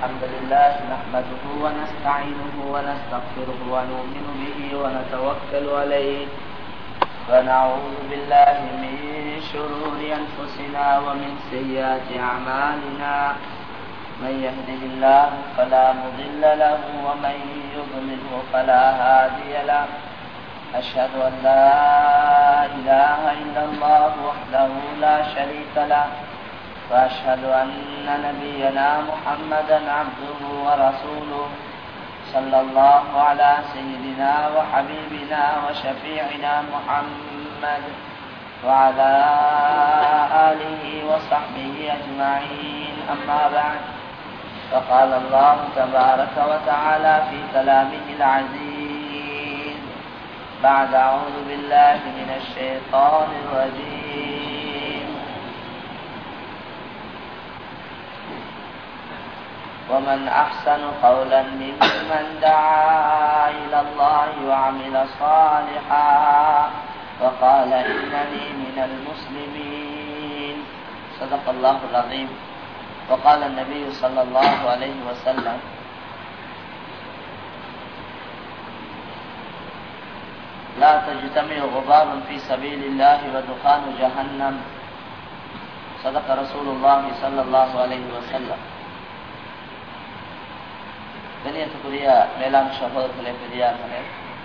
الحمد لله نحمده ونستعينه ونستغفره ونؤمن به ونتوكل عليه ونعوذ بالله من شرور أنفسنا ومن سيئات أعمالنا من يهده الله فلا مضل له ومن يضلله فلا هادي له أشهد أن لا إله إلا الله وحده لا شريك له وأشهد أن نبينا محمدا عبده ورسوله صلى الله على سيدنا وحبيبنا وشفيعنا محمد وعلى آله وصحبه أجمعين أما بعد فقال الله تبارك وتعالى في كلامه العزيز بعد أعوذ بالله من الشيطان الرجيم ومن أحسن قولا ممن دعا إلى الله وعمل صالحا وقال إنني من المسلمين صدق الله العظيم. وقال النبي صلى الله عليه وسلم لا تجتمع غبار في سبيل الله ودخان جهنم صدق رسول الله صلى الله عليه وسلم. கண்ணியத்துக்குரிய மேலாண் சகோதரர்களே, பெரியார்களே,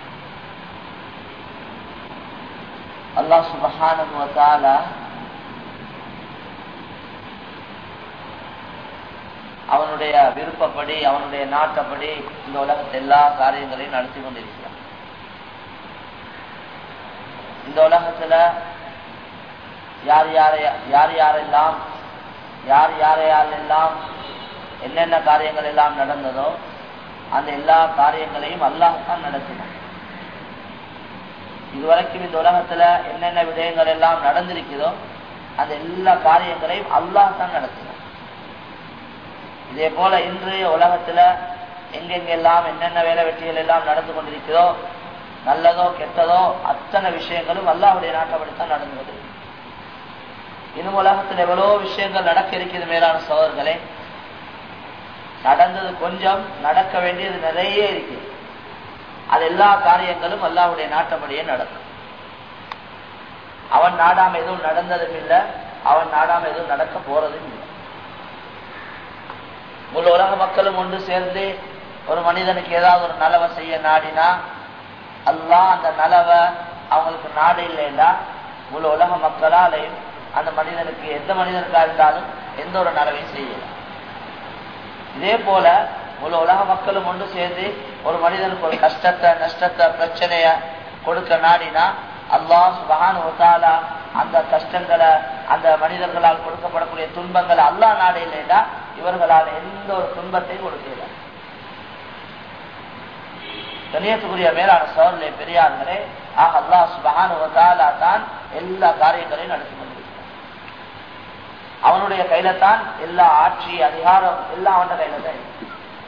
அல்லாஹ் சுப்ஹானஹு வ தஆலா அவனுடைய விருப்பப்படி அவனுடைய நாட்டப்படி இந்த உலகத்தில் எல்லா காரியங்களையும் நடத்தி கொண்டிருக்கிறான். இந்த உலகத்துல யார் யாரெல்லாம் என்னென்ன காரியங்கள் எல்லாம் நடந்ததோ அந்த எல்லா காரியங்களையும் அல்லாஹ் தான் நடத்தினான். இதுவரைக்கும் இந்த உலகத்துல என்னென்ன விடயங்கள் எல்லாம் நடந்திருக்கிறதோ அந்த எல்லா காரியங்களையும் அல்லாஹ் தான் நடத்தினான். இதே போல இன்றைய உலகத்துல எங்கெங்கெல்லாம் என்னென்ன வேலை வெற்றிகள் எல்லாம் நடந்து கொண்டிருக்கிறதோ, நல்லதோ கெட்டதோ அத்தனை விஷயங்களும் அல்லாஹ்வுடைய நாட்டப்படித்தான் நடந்தது. இன்னும் உலகத்தில் எவ்வளோ விஷயங்கள் நடக்க இருக்கிறது மேலான சகோதரர்களே. நடந்தது கொஞ்சம், நடக்க வேண்டியது நிறைய இருக்கு. அது எல்லா காரியங்களும் அல்லாஹ்வுடைய நாட்டப்படியே நடக்கும். அவன் நாடாம எதுவும் நடந்ததும் இல்லை, அவன் நாடாம எதுவும் நடக்க போறதும் இல்லை. முழு உலக மக்களும் ஒன்று சேர்ந்து ஒரு மனிதனுக்கு ஏதாவது ஒரு நலவை செய்ய நாடினா அல்லாஹ் அந்த நலவை அவங்களுக்கு நாடு இல்லைன்னா முழு உலக மக்களாலையும் அந்த மனிதனுக்கு எந்த மனிதனுக்காக இருந்தாலும் எந்த ஒரு நலவையும் செய்யலாம். இதே போல முழு உலக மக்களும் ஒன்று சேர்ந்து ஒரு மனிதனுக்கு ஒரு கஷ்டத்தை, நஷ்டத்தை, பிரச்சனைய கொடுக்க நாடினா அல்லாஹ் சுப்ஹானஹு வ தஆலா அந்த கஷ்டங்களை, அந்த மனிதர்களால் கொடுக்கப்படக்கூடிய துன்பங்களை அல்லாஹ் நாடு இல்லைன்னா இவர்களால் எந்த ஒரு துன்பத்தையும் கொடுக்கல. கண்ணியத்துக்குரிய மேலான சகோதரர்களே, பெரியார்களே, ஆக அல்லாஹ் சுப்ஹானஹு வ தஆலா தான் எல்லா காரியங்களையும் நடத்தி கொண்டிருக்கிறார். அவனுடைய கையில தான் எல்லா ஆட்சி, அதிகாரம் எல்லாம் அவன் கையில தான் இருக்கு.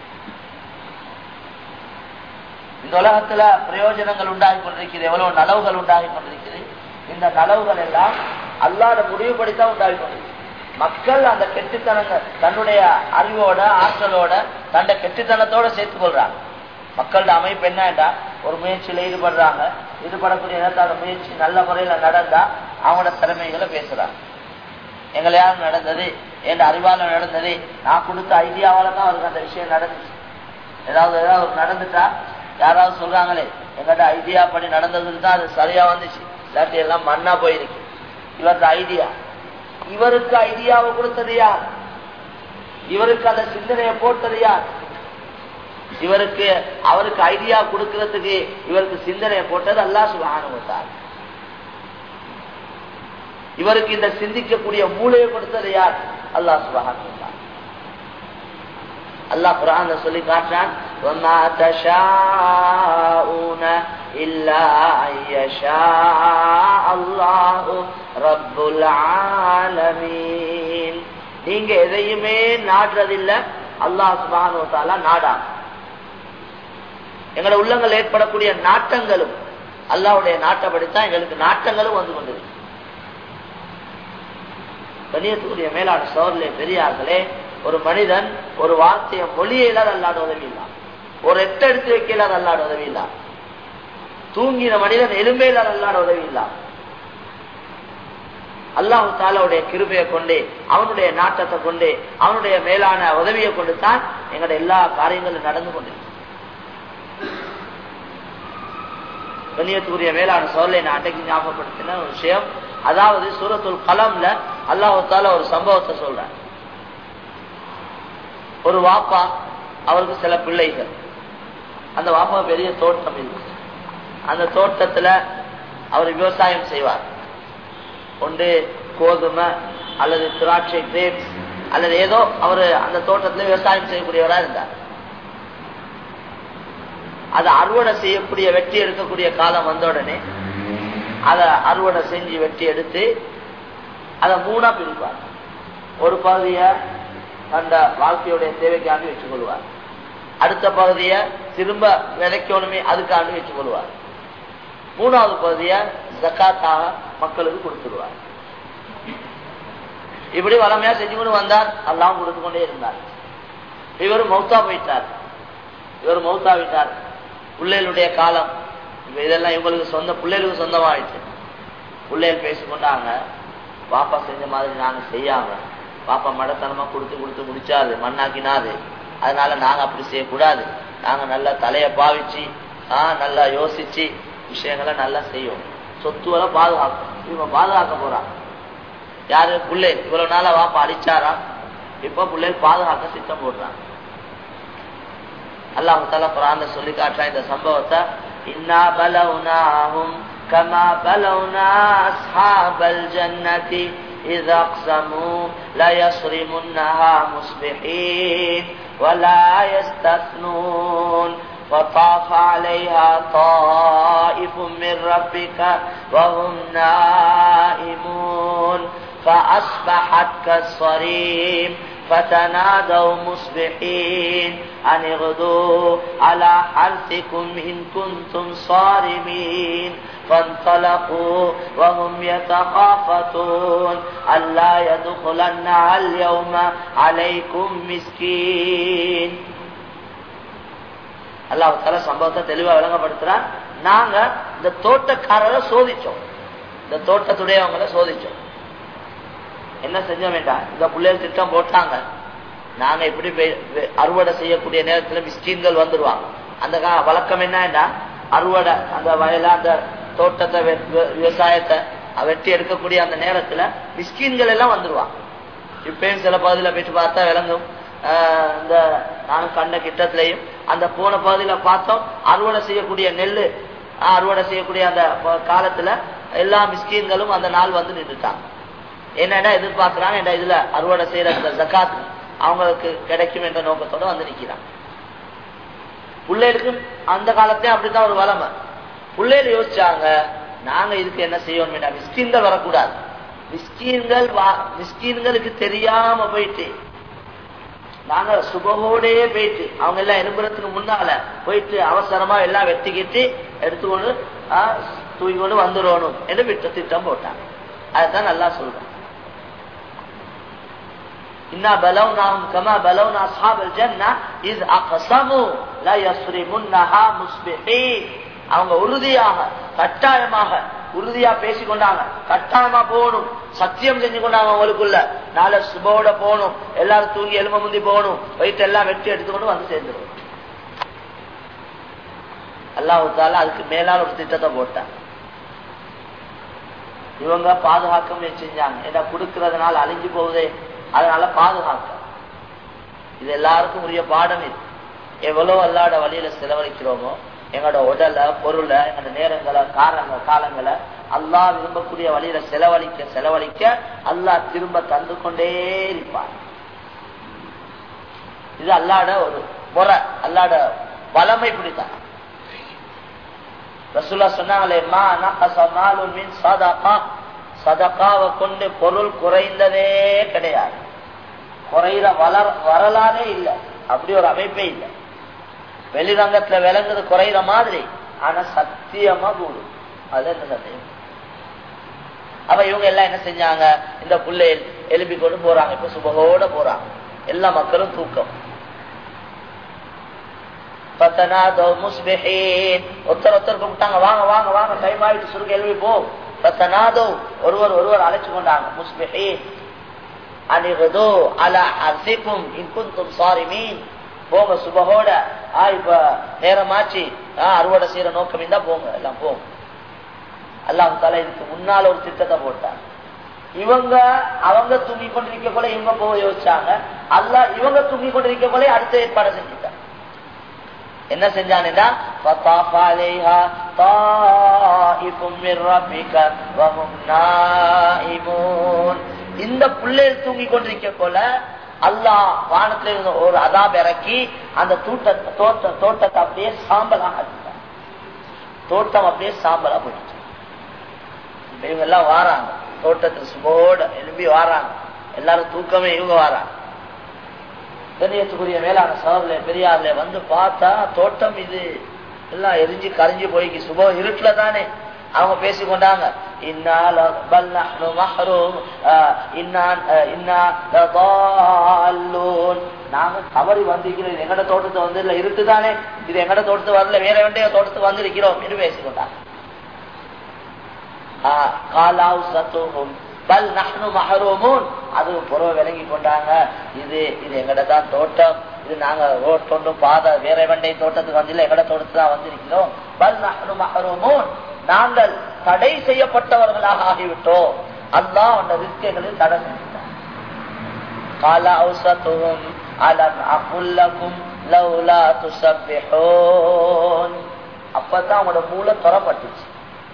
இந்த உலகத்துல பிரயோஜனங்கள் உண்டாகி கொண்டிருக்கிறது, எவ்வளவு நலவுகள் உண்டாகி கொண்டிருக்கிறது. இந்த நலவுகள் எல்லாம் அல்லாஹ்வுடைய முடிவுபடித்தான் உண்டாகி கொண்டிருக்கு. மக்கள் அந்த கெட்டுத்தனங்கள் தன்னுடைய அறிவோட, ஆற்றலோட, தன்னுடைய கெட்டுத்தனத்தோட சேர்த்துக் கொள்றாங்க. மக்களோட அமைப்பு என்னடா, ஒரு முயற்சியில ஈடுபடக்கூடிய நேரத்தால முயற்சி நல்ல முறையில நடந்தா அவங்களோட திறமைகளை பேசுறாங்க. எங்களையாவது நடந்தது, என் அறிவால நடந்தது, நான் கொடுத்த ஐடியாவால தான் அவருக்கு அந்த விஷயம் நடந்துச்சு. ஏதாவது ஒரு நடந்துட்டா யாராவது சொல்றாங்களே எங்கள்கிட்ட ஐடியா படி நடந்ததுக்கு தான் அது சரியா வந்துச்சு, இல்லாட்டி எல்லாம் மண்ணா போயிருக்கு. இவருக்கு ஐடியா, இவருக்கு ஐடியாவை கொடுத்தது யார்? இவருக்கு அந்த சிந்தனையை போட்டது யார்? அவருக்கு ஐடியா கொடுக்கறதுக்கு இவருக்கு சிந்தனையை போட்டது அல்லாஹ் சுப்ஹானஹு வ தஆலா. இவருக்கு இந்த சிந்திக்கக்கூடிய மூளையை கொடுத்தது யார்? அல்லாஹ் சுப்ஹானஹு வ தஆலா. அல்லாஹ் குர்ஆன்ல சொல்லி காட்டுறான், வமா தஷாஊன இல்லா அய்யஷா அல்லாஹு ரப்புல் ஆலமீன். நீங்க எதையுமே நாடுறதில்லை, அல்லாஹ் சுப்ஹானஹு வ தஆலா நாடா. எங்களை உள்ளங்கள் ஏற்படக்கூடிய நாட்டங்களும் அல்லாஹ்வுடைய நாட்டப்படித்தான் எங்களுக்கு நாட்டங்களும் வந்து கொண்டிருக்கு. கண்ணியத்துக்குரிய மேலான சகோதரர்களே, பெரியார்களே, ஒரு மனிதன் ஒரு வார்த்தையை மொழியில அல்லாட உதவி இல்ல, ஒரு எட்ட எடுத்து வைக்கல அல்லாட உதவி இல்ல, தூங்கின மனிதன் எலும்பையில அல்லாட உதவி இல்ல. அல்லாஹு தஆலாவுடைய கிருபையை கொண்டு அவனுடைய நாட்டத்தை கொண்டு அவனுடைய மேலான உதவியை கொண்டு தான் எங்களுடைய எல்லா காரியங்களும் நடந்து கொண்டிருக்கு. கண்ணியத்துக்குரிய மேலான சோழலை நான் அன்றைக்கு ஞாபகப்படுத்தின ஒரு விஷயம், அதாவது சூரத்துல் கலம்ல அல்லாஹு தஆலா ஒரு சம்பவத்தை சொல்றார். ஒரு வாப்பா, அவருக்கு சில பிள்ளைகள், அந்த வாப்பா பெரிய தோட்டம் இருக்கு. அந்த தோட்டத்துல அவர் விவசாயம் செய்வார். ஒன்று கோதுமை அல்லது திராட்சை கிரேப்ஸ் அல்லது ஏதோ அவர் அந்த தோட்டத்துல விவசாயம் செய்யக்கூடியவரா இருந்தார். அதை அறுவடை செய்யக்கூடிய வெட்டி எடுக்கக்கூடிய காலம் வந்த உடனே அதை அறுவடை செஞ்சு வெட்டி எடுத்து அதை மூணா பிரிப்பார். ஒரு பகுதியை அந்த வாழ்க்கையுடைய தேவைக்காண்டி வச்சுக் கொள்வார், அடுத்த பகுதியை திரும்ப விதைக்கணுமே அதுக்காண்டி வச்சுக் கொள்வார், மூணாவது பகுதியை ஜக்காத்தாக மக்களுக்கு கொடுத்துருவார். இப்படி வளமையா செஞ்சு கொண்டு வந்தார். அல்லாஹ் கொடுத்து கொண்டே இருந்தார். இவர் மௌத்தா போயிட்டார். பிள்ளைகளுடைய காலம் இதெல்லாம் இவங்களுக்கு சொந்த பிள்ளைகளுக்கு சொந்தமாயிடுச்சு. பிள்ளைகள் பேசிக்கொண்டாங்க, பாப்பா செஞ்ச மாதிரி நாங்க செய்யாம, பாப்பா மடத்தனமா கொடுத்து முடிச்சாரு, மண்ணாக்கினாரு, அதனால நாங்க அப்படி செய்யக்கூடாது, நாங்க நல்லா தலைய பாவிச்சு நல்லா யோசிச்சு விஷயங்களை நல்லா செய்யும், சொத்துவரை பாதுகாக்கும். இவங்க பாதுகாக்க போறான் யாரு? பிள்ளை. இவ்வளவு நாளா வாப்பா அடிச்சாரா, இப்ப பிள்ளைகள் பாதுகாக்க திட்டம் போடுறான். அல்லாஹ் தஆலா குர்ஆன்ல சொல்லி காட்டுற இந்த சம்பவத்தை, இன்னா பலவுனாஹும் கமா பலவுனா அஸ்ஹாபல் ஜன்னதி இذ اقسموا لا يصرمنها مصبحين ولا يستثنون وطاف عليها طائف من ربك وهم نائمون فأصبحت كالصريم فتنادوا مصبحين أن اغدوا على حرثكم إن كنتم صارمين فانطلقوا وهم يتخافتون ألا يدخلنها اليوم عليكم مسكين. அல்லாஹ் தஆலா சம்பவத்தை தெளிவா விளங்கப்படுத்துறான். நாங்க இந்த தோட்டக்காரரை சோதிச்சோம், இந்த தோட்டத்துடையவங்களை சோதிச்சோம். என்ன செஞ்ச வேண்டாம், இந்த பிள்ளைகள் திட்டம் போட்டாங்க, நாங்க இப்படி அறுவடை செய்யக்கூடிய நேரத்துல மிஸ்கீன்கள் வந்துருவாங்க. அந்த வழக்கம் என்னன்னா, அறுவடை அந்த வயல அந்த தோட்டத்தை விவசாயத்தை வெட்டி எடுக்கக்கூடிய அந்த நேரத்துல மிஸ்கீன்கள் எல்லாம் வந்துருவாங்க. இப்பயும் சில பகுதியில போயிட்டு பார்த்தா விளங்கும். இந்த நானும் கண்ட கிட்டத்திலையும் அந்த போன பகுதியில பார்த்தோம், அறுவடை செய்யக்கூடிய நெல்லு அறுவடை செய்யக்கூடிய அந்த காலத்துல எல்லா மிஸ்கீன்களும் அந்த நாள் வந்து நின்றுட்டாங்க. என்னடா எதிர்பார்க்கிறாங்க, இதுல அறுவடை செய்யற அந்த ஜகாத் அவங்களுக்கு கிடைக்கும் என்ற நோக்கத்தோட வந்து நிக்கிறாங்க. பிள்ளைகளுக்கும் அந்த காலத்திலே அப்படித்தான் ஒரு வளமை. பிள்ளைகள் யோசிச்சாங்க, நாங்க இதுக்கு என்ன செய்யணும், மிஸ்கீன்கள் வரக்கூடாது, மிஸ்கீன்களுக்கு தெரியாம போயிட்டு நாங்க சுபகோடே போயிட்டு அவங்க எல்லாம் எழும்புறதுக்கு முன்னால போயிட்டு அவசரமா எல்லாம் வெட்டிக்கிட்டு எடுத்துக்கொண்டு தூக்கிக்கொண்டு வந்துடணும் என்று விட்ட திட்டம் போட்டாங்க. அதுதான் நல்லா சொல்றேன். இன்னா பலவுனாஹும் கமா பலவுனா அஸ்ஹாபல் ஜன்னah இஸ் அக்ஸமு லா யஸ்ரிமுன்னஹா முஸ்பிஹீன். அவங்க உறுதியாக கட்டாயமாக உறுதியா பேசிக்கொண்டாங்க, கட்டாயமா போகணும், சத்தியம் செஞ்சு கொண்டாங்க, அவங்களுக்குள்ள நாளை சுபோட போகணும், எல்லாரும் தூங்கி எலும்ப முந்தி போகணும், போயிட்டு எல்லாம் வெட்டி எடுத்துக்கொண்டு வந்து சேர்ந்துடும். அல்லாஹ் தஆலா அதுக்கு மேலால் ஒரு திட்டத்தை போட்டாங்க. இவங்க பாதுகாக்க முயற்சி செஞ்சாங்க, ஏதா கொடுக்கறதுனால அழிஞ்சு போகுதே, அதனால பாதுகாக்க. இது எல்லாருக்கும் உரிய பாடம். இது எவ்வளவு அல்லாஹ்வுடைய வழியில செலவழிக்கிறோமோ, எங்களோட உடலை பொருளை எங்களோட நேரங்களை காலங்களை அல்லாஹ் விரும்பக்கூடிய வழியில செலவழிக்க அல்லாஹ் திரும்ப தந்து கொண்டே இருப்பார். இது அல்லாஹ்வுடைய ஒரு முறை, அல்லாஹ்வுடைய வளமை. பிடித்தான் ரசூலுல்லாஹ் சொன்னாங்களே, மா நகஸ மாலுன் மின் ஸதகா, சதகாவை கொண்டு பொருள் குறைந்ததே கிடையாது. குறைகிற வரலாறே இல்லை, அப்படி ஒரு அமைப்பே இல்லை. வெளிரங்கத்துல விளங்குது குறைகிற மாதிரி, ஆனா சத்தியமா கூடும். அது என்ன சத்தியம்? அப்ப இவங்க எல்லாம் என்ன செஞ்சாங்க, இந்த பிள்ளைகள் எழுப்பி கொண்டு போறாங்க. இப்ப சுபகோட போறாங்க, எல்லா மக்களும் தூக்கம். ஒருத்தர் ஒருத்தர் கூப்பிட்டாங்க, வாங்க வாங்க வாங்க, டைம் ஆயிட்டு, சுருக்க எழுதி போ. பத்தனாதோ ஒருவர் ஒருவர் அழைச்சு கொண்டாங்க. முஸ்பிஹீன் அனிகதோ அலா ஹர்சிக்கும் இன் குன்தும் சாரிமீன், போங்க சுபஹோட, இப்ப நேரமாச்சு, அறுவடை செய்யற நோக்கம் இருந்தா போங்க, எல்லாம் போங்க. அல்லாஹ் தஆலா இதுக்கு முன்னால ஒரு திட்டத்தை போட்டாங்க. அவங்க தூங்கி கொண்டிருக்க போல இவங்க போக யோசிச்சாங்க. அல்லாஹ் இவங்க தூங்கி கொண்டிருக்க போல அடுத்த ஏற்பாடு செஞ்சுட்டாங்க. என்ன செஞ்சானுடா, ஃபதாஃப அலைஹா தாயிஃபும் மிர் ரப்பிக வஹும் நாயிமூன். இந்த புள்ளைகள் தூங்கி கொண்டிருக்க போல அல்லாஹ் வானத்துல இருந்து ஒரு அதாப் இறக்கி அந்த தோட்டத்தை அப்படியே சாம்பலாக ஆக்கிட்டான். தோட்டம் அப்படியே சாம்பலா போயிடுச்சு. இவங்க எல்லாம் வாராங்க, தோட்டத்துக்கு சுபோட எழுப்பி வாராங்க, எல்லாரும் தூக்கமே இவங்க வாராங்க. கண்ணியத்துக்குரிய மேலான சகோதரர்களே பெரியார்ல வந்து பார்த்தா தோட்டம் இது எல்லாம் எரிஞ்சு கரைஞ்சு போய்க்கு. சுபோ இருட்டுல தானே அவங்க பேசிக்கொண்டாங்க. நாங்க தவறி வந்திருக்கிறோம், எங்கட தோட்டத்தை வந்து இல்ல இருட்டு தானே, இது எங்கட தோட்டத்து வரல, வேற வேண்டிய தோட்டத்துக்கு வந்திருக்கிறோம் என்று பேசிக்கொண்டாங்க. அது புறவ விளங்கி கொண்டாங்க, இது எங்கட தான் தோட்டம், இது நாங்க ரோட்டொண்டும் பாதை வேற வெண்டை தோட்டத்துக்கு வந்து எங்கட தோட்டத்துக்கு தான் வந்திருக்கிறோம். பல் நஹ்னு மஹ்ரூமூன், நாங்கள் தடை செய்யப்பட்டவர்களாக ஆகிவிட்டோம். அல்லாஹ் அந்த ரிஸ்குகளில் தடை செஞ்சிட்டான். قال أوسطهم ألم أقل لكم لولا تسبحون. அப்பதான் அவங்களோட மூளை தரப்பட்டுச்சு.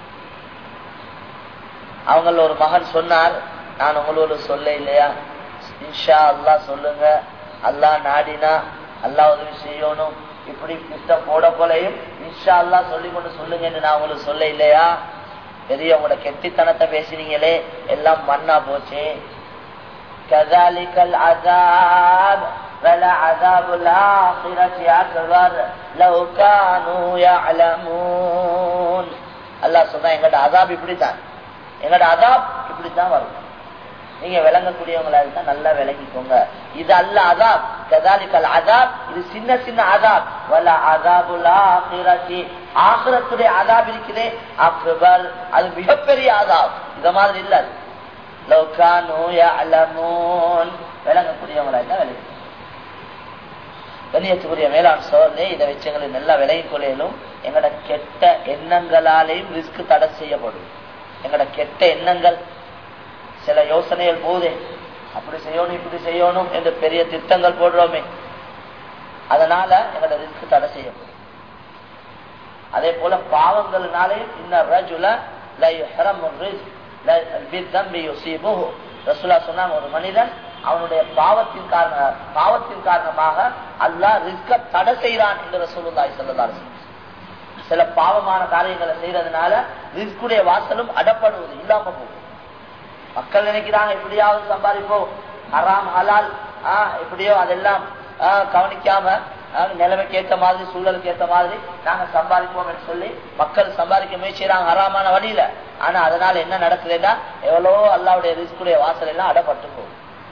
அவங்கள ஒரு மகன் சொன்னார், நான் உங்களோட சொல்ல இல்லையா, இன்ஷா அல்லாஹ் சொல்லுங்க, அல்லாஹ் நாடினா அல்லாஹ் உதவி செய்யணும், இப்படி திட்டம் போட போலையும் இன்ஷா அல்லாஹ் சொல்லி கொண்டு சொல்லுங்கன்னு நான் உங்களுக்கு சொல்ல இல்லையா. பெரிய உங்களோட கெட்டித்தனத்தை பேசினீங்களே, எல்லாம் மண்ணா போச்சு. கஸாலிகல் அஸாப் வலஅஸாபுல் ஆখিরাতি அக்பர் லவ் கானூ يعلمون. அல்லாஹ் சொன்னா எங்கட அஸாப் இப்படித்தான், எங்கட அஸாப் இப்படித்தான் வரும், நீங்க விளங்கக்கூடியவங்களா இருந்தா நல்லா விளங்கிக்கோங்க. இது அல்ல அஸாப், கஸாலிகல் அஸாப், இது சின்ன சின்ன அஸாப். வல அஸாபுல் ஆখিরাতি, ஆখিরাத்துடைய அஸாப் இருக்குதே அக்பர், அது மிகப்பெரிய அஸாப். இத மாதிரி இல்ல. லவ் கானூ يعلمون, விளங்கக்கூடியவங்களா இருந்தா விளங்கி. கண்ணியத்துக்குரிய மேலாண் சோதனை இதை வச்சுங்களை நல்லா விலகிக் கொள்ளையிலும் எங்கட கெட்ட எண்ணங்களாலேயும் ரிஸ்க் தடை செய்யப்படும். எங்கட கெட்ட எண்ணங்கள், சில யோசனைகள் போதே, அப்படி செய்யணும் இப்படி செய்யணும் என்று பெரிய திட்டங்கள் போடுறோமே, அதனால எங்கட ரிஸ்க் தடை செய்யப்படும். அதே போல பாவங்கள்னாலே இன்ன ரஜுல லா யஹ்ரமு ரிஸ்க் பிதம்பி யுஸீபுஹு. ரசூலுல்லாஹ் சொன்னாங்க, ஒரு மனிதன் அவனுடைய பாவத்தின் காரணமாக அல்லாஹ் ரிஸ்க தடை செய்யறான் என்று ரசூலுல்லாஹி ஸல்லல்லாஹு அலைஹி வஸல்லம். சில பாவமான காரியங்களை செய்யறதுனால ரிஸ்குடைய வாசலும் அடப்படுவது இல்லாம போகும். மக்கள் நினைக்கிறாங்க எப்படியாவது சம்பாதிப்போம், ஹராம் ஹலால் எப்படியோ அதெல்லாம் கவனிக்காம நிலைமைக்கு ஏற்ற மாதிரி சூழலுக்கு ஏற்ற மாதிரி நாங்க சம்பாதிப்போம் என்று சொல்லி மக்கள் சம்பாதிக்க முயற்சிறாங்க ஹராமான வழியில. ஆனா அதனால என்ன நடக்குதுன்னா எவ்வளோ அல்லாவுடைய ரிஸ்குடைய வாசல் எல்லாம் அடப்பட்டு போகும்.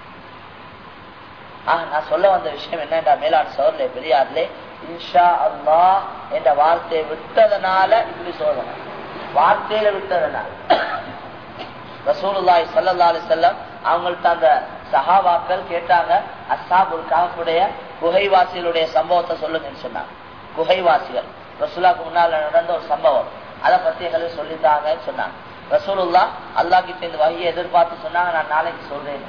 நான் சொல்ல வந்த விஷயம் என்னண்டா, மேலாண் சோர்லே பெரியார்லே, இன்ஷா அல்லாஹ் என்ற வார்த்தையை விட்டதனால இப்படி சோதனை, வார்த்தையில விட்டதனால. ரசூலுல்லாஹி ஸல்லல்லாஹு அலைஹி வஸல்லம் அவங்கள்ட்ட அந்த சஹாபாக்கள் கேட்டாங்க, அஸ்ஹாபுல் கஹ்ஃபுடைய குகைவாசிகளுடைய சம்பவத்தை சொல்லுங்கன்னு சொன்னாங்க. குகைவாசிகள் ரசூலுல்லாஹ்க்கு முன்னால நடந்த ஒரு சம்பவம், அதை பத்தி எங்களுக்கு சொல்லித்தாங்கன்னு சொன்னாங்க. ரசூலுல்லாஹ் அல்லாஹ் கிட்ட இந்த வஹியை எதிர்பார்த்து சொன்னாங்க, நான் நாளைக்கு சொல்றேன்.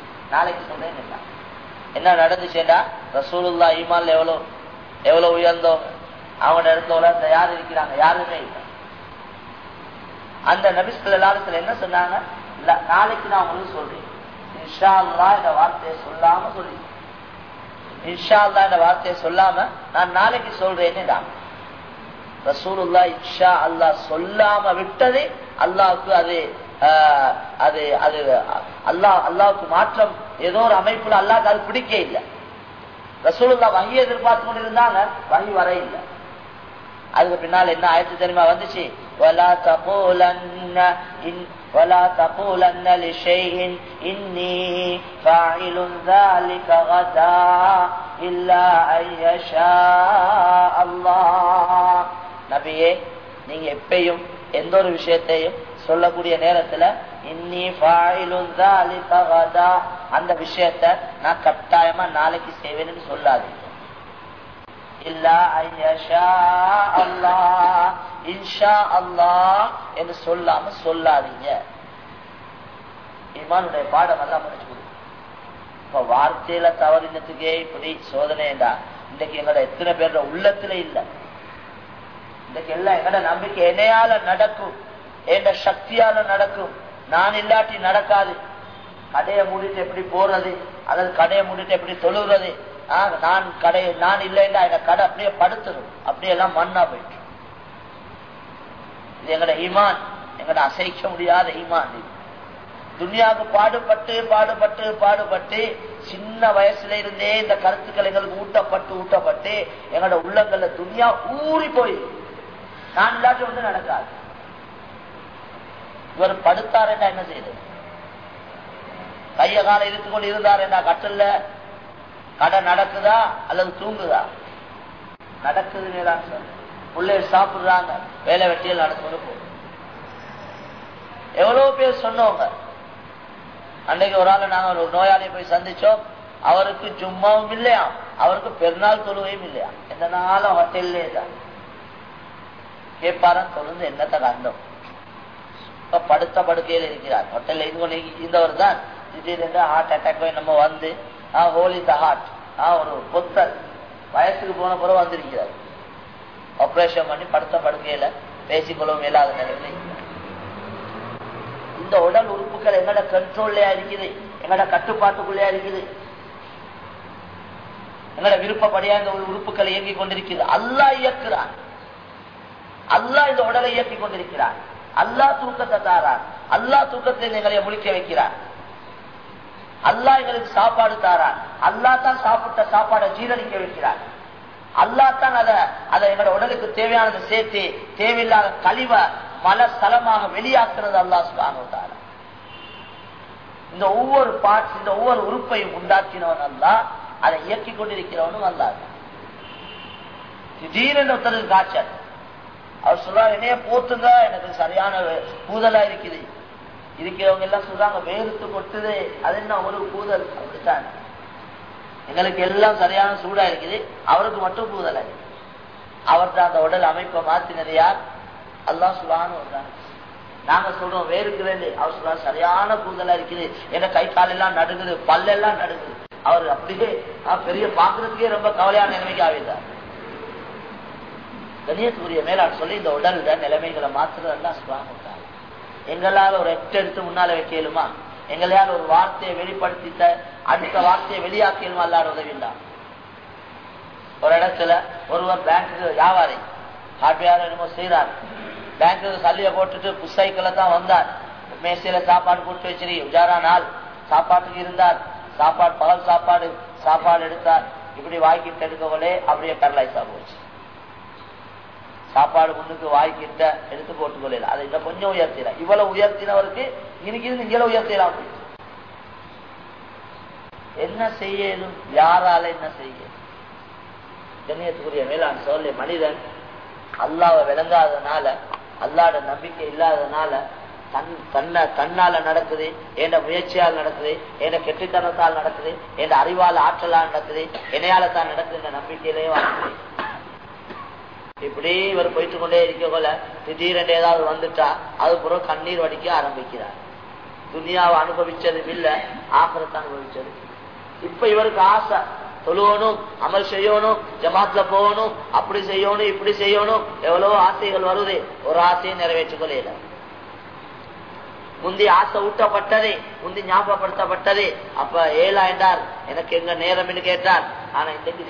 என்ன நடந்துச்சேடா, ரசூலுல்லாஹ் ஈமான்ல எவ்வளவு உயர்ந்தவங்க, அவங்க இடத்தோட யார் இருக்கிறாங்க, யாருமே இல்லை. அந்த நபி ஸல்லல்லாஹு அலைஹி வஸல்லம் என்ன சொன்னாங்க, நாளைக்கு நான் உங்களுக்கு சொல்றேன், இன்ஷா அல்லாஹ் இந்த வார்த்தையை சொல்லாம சொல்லி, இன்ஷா அல்லாஹ் இந்த வார்த்தையை சொல்லாம நான் நாளைக்கு சொல்றேன்னு தான். ரசூலுல்லாஹ் இன்ஷா அல்லாஹ் சொல்லாம விட்டது அல்லாஹ்வுக்கு அது அல்லாஹ்வுக்கு மாற்றம் ஏதோ ஒரு அமைப்புல அல்லாஹ்க்கு அது பிடிக்க இல்லை. ரசூலுல்லாஹ் வஹியை எதிர்பார்த்து கொண்டிருந்தாங்க, வஹி வர இல்லை. அதுக்கு பின்னால் என்ன ஆயத்து தெரியுமா வந்துச்சு, வலா தகூலன்ன ولا تقولن لشيء إني فاعل ذلك غدا إلا أن يشاء الله. நபியே, நீங்க எப்பயும் எந்த ஒரு விஷயத்தையும் சொல்லக்கூடிய நேரத்துல இன்னி ஃபாயிலுன் ذلك غدا, அந்த விஷயத்தை நான் கட்டாயமா நாளைக்கு செய்வேன்னு சொல்லாதீங்க. இல்லா ஐயஷா அல்லாஹ், இன்ஷா அல்லாஹ் என்று சொல்லாம சொல்லாதீங்க. ஈமானுடைய பாடம் எல்லாம் முடிச்சு. இப்ப வார்த்தையில தவறினத்துக்கே இப்படி சோதனைடா இன்றைக்கு எங்களோட எத்தனை பேர் உள்ளத்துல இல்ல. இன்றைக்கு எல்லாம் எங்கட நம்பிக்கை என்னையால நடக்கும், என்ற சக்தியால நடக்கும், நான் இல்லாட்டி நடக்காது. கடையை மூடிட்டு எப்படி போறது, அல்லது கடையை மூடிட்டு எப்படி தொழுகிறது, நான் இல்லைன்னா என் கடை அப்படியே படுத்துடும், அப்படியெல்லாம் மண்ணா போயிட்டு. இது எங்கட ஈமான், எங்கட அசைக்க முடியாத ஈமான். துனியாவுக்கு பாடுபட்டு பாடுபட்டு பாடுபட்டு சின்ன வயசுல இருந்தே இந்த கருத்துக்கள் எங்களுக்கு ஊட்டப்பட்டு எங்களோட உள்ளங்கள்ல துனியா ஊறி போய் நான் இல்லாட்டி ஒன்று நடக்காது. இவர் படுத்தாருன்னா என்ன செய்யுது, கைய கால இழுத்து கொண்டு இருந்தார் என்றா கட்டல்ல கடை நடக்குதா அல்லது தூங்குதா? நடக்குது. பிள்ளைகள் சாப்பிடுறாங்க, வேலை வெட்டியில் நடந்து போகுது. எவ்வளவு பேர் சொன்னவங்க. அன்றைக்கு ஒரு ஆள் நாங்க ஒரு நோயாளியை போய் சந்திச்சோம். அவருக்கு ஜும்மாவும் இல்லையா, அவருக்கு பெருநாள் தொழுவையும் இல்லையா. எந்த நாளும் ஹோட்டல்லே தான் கேட்பாரன் தொழுந்து என்னத்தை கண்டோம். இப்ப படுத்த படுக்கையில் இருக்கிறார். ஹோட்டல்ல இருந்தவர் தான் திடீர்னு ஹார்ட் அட்டாக் நம்ம வந்து ஹோலி த ஹார்ட் ஒரு பொத்தல் வயசுக்கு போன பிறகு வந்திருக்கிறார். ஆபரேஷன் பண்ணி படுத்த படுக்கையில பேசிக்கொள்ளவும் இல்லாத நிலையில இந்த உடல் உறுப்புகள் எங்கட கண்ட்ரோல்லையா இருக்குது, எங்கட கட்டுப்பாட்டுக்குள்ளேயா இருக்குது, எங்கட விருப்பப்படியா இந்த உறுப்புகள் இயங்கி கொண்டிருக்கிறது. அல்லாஹ் இயக்குறான், அல்லாஹ் இந்த உடலை இயக்கி கொண்டிருக்கிறான். அல்லாஹ் தூக்கத்தை தாரான், அல்லாஹ் தூக்கத்தில் எங்களை முழிக்க வைக்கிறான். அல்லாஹ் எங்களுக்கு சாப்பாடு தாரான், அல்லாஹ் தான் சாப்பிட்ட சாப்பாடை ஜீரணிக்க வைக்கிறான். அல்லாஹ் தான் அதை எங்களோட உடலுக்கு தேவையானதை சேர்த்து தேவையில்லாத கழிவ மல ஸ்தலமாக வெளியாக்குறது அல்லாஹ் சுப்ஹானஹு வ தஆலா. இந்த ஒவ்வொரு பார்ட்ஸ், இந்த ஒவ்வொரு உறுப்பையும் உண்டாக்கினவன் அல்லாஹ், அதை இயக்கி கொண்டிருக்கிறவனும் அல்லாஹ். திடீரென்று ஒருத்தருக்கு காய்ச்சல், அவர் சொல்றாரு என்னைய போத்துங்க, எனக்கு சரியான கூதலா இருக்குது. இருக்கிறவங்க எல்லாம் சொல்றாங்க வேறுத்து கொட்டுது, அது என்ன ஒரு கூதல்? அப்படித்தான் எங்களுக்கு எல்லாம் சரியான சூடா இருக்குது, அவருக்கு மட்டும் கூதலா இருக்கு. அவர்தான் அந்த உடல் அமைப்பை மாத்தினது யார்? அல்லாஹ் சுப்ஹானஹு வ தஆலா. நாங்க சொல்றோம் வேறுக்குறேன், அவர் சொல்றாரு சரியான கூதலா இருக்குது, என்ன கை காலெல்லாம் நடுங்குது, பல்லெல்லாம் நடுங்குது. அவர் அப்படியே பெரிய பாக்குறதுக்கே ரொம்ப கவலையான நிலைமைக்கு ஆவிட்டார். கண்ணியத்துக்குரிய மேலாண் சொல்லி இந்த உடல் நிலைமைகளை மாத்துறது அல்லாஹ் சுப்ஹானஹு வ தஆலா. எங்களால் ஒரு எட்டு எடுத்து முன்னால வைக்கலுமா, எங்களால் ஒரு வார்த்தையை வெளிப்படுத்திட்ட அடுத்த வார்த்தையை வெளியாக்கலுமா? அல்லாஹ் உதவிண்டா. ஒரு இடத்துல ஒருவர் பேங்க்கு வியாபாரி ஹார்ட்வேர் என்னமோ செய்யறார். பேங்க்கு சல்லியை போட்டுட்டு புஸ்தைக்களை தான் வந்தார். மேசையில சாப்பாடு போட்டு வச்சிரு உஜாரா நாள் சாப்பாட்டுக்கு இருந்தார். சாப்பாடு பகல் சாப்பாடு எடுத்தார். இப்படி வாய்க்கிட்ட எடுக்கவளே அப்படியே பேரலைஸா போச்சு. சாப்பாடு முன்னுக்கு வாய்க்கிட்ட எடுத்து போட்டுக்கொள்ள அதை இன்னும் கொஞ்சம் உயர்த்திட, இவ்வளவு உயர்த்தினவருக்கு இன்னைக்கு இருந்து இவ்வளவு உயர்த்தலாம் போயிடுச்சு. என்ன செய்யலும், யாரால என்ன செய்ய? கண்ணியத்துக்குரிய மேலாண் சொல்ல மனிதன் அல்லாஹ்வை விளங்காதனால, அல்லாஹ்வோட நம்பிக்கை இல்லாதனால தன்னால நடக்குது, என்ற முயற்சியால் நடக்குது, என்ற கெட்டித்தனத்தால் நடக்குது, என்ற அறிவால் ஆற்றலால் நடக்குது, என்னையால தான் நடக்குது என்ற நம்பிக்கையிலேயே வாழ்க்கை. இப்படி இவர் போயிட்டு கொண்டே இருக்கல திடீரென்று ஏதாவது வந்துட்டா அது பிறகு கண்ணீர் வடிக்க ஆரம்பிக்கிறார். துனியாவை அனுபவிச்சதும் இல்ல, ஆகிரத்தை அனுபவிச்சது. இப்ப இவருக்கு ஆசை, தொழுவணும், அமல் செய்யணும், ஜமாத்ல போகணும், அப்படி செய்யணும், இப்படி செய்யணும், எவ்வளவோ ஆசைகள் வருது. ஒரு ஆசையை நிறைவேற்றிக் கொள்ள முந்தி ஆசை ஊட்டப்பட்டதே, முந்தி ஞாபகப்படுத்தப்பட்டதே. அப்ப ஏழா என்றார், எனக்கு எங்க நேரம் என்று கேட்டார். ஆனா இன்றைக்கு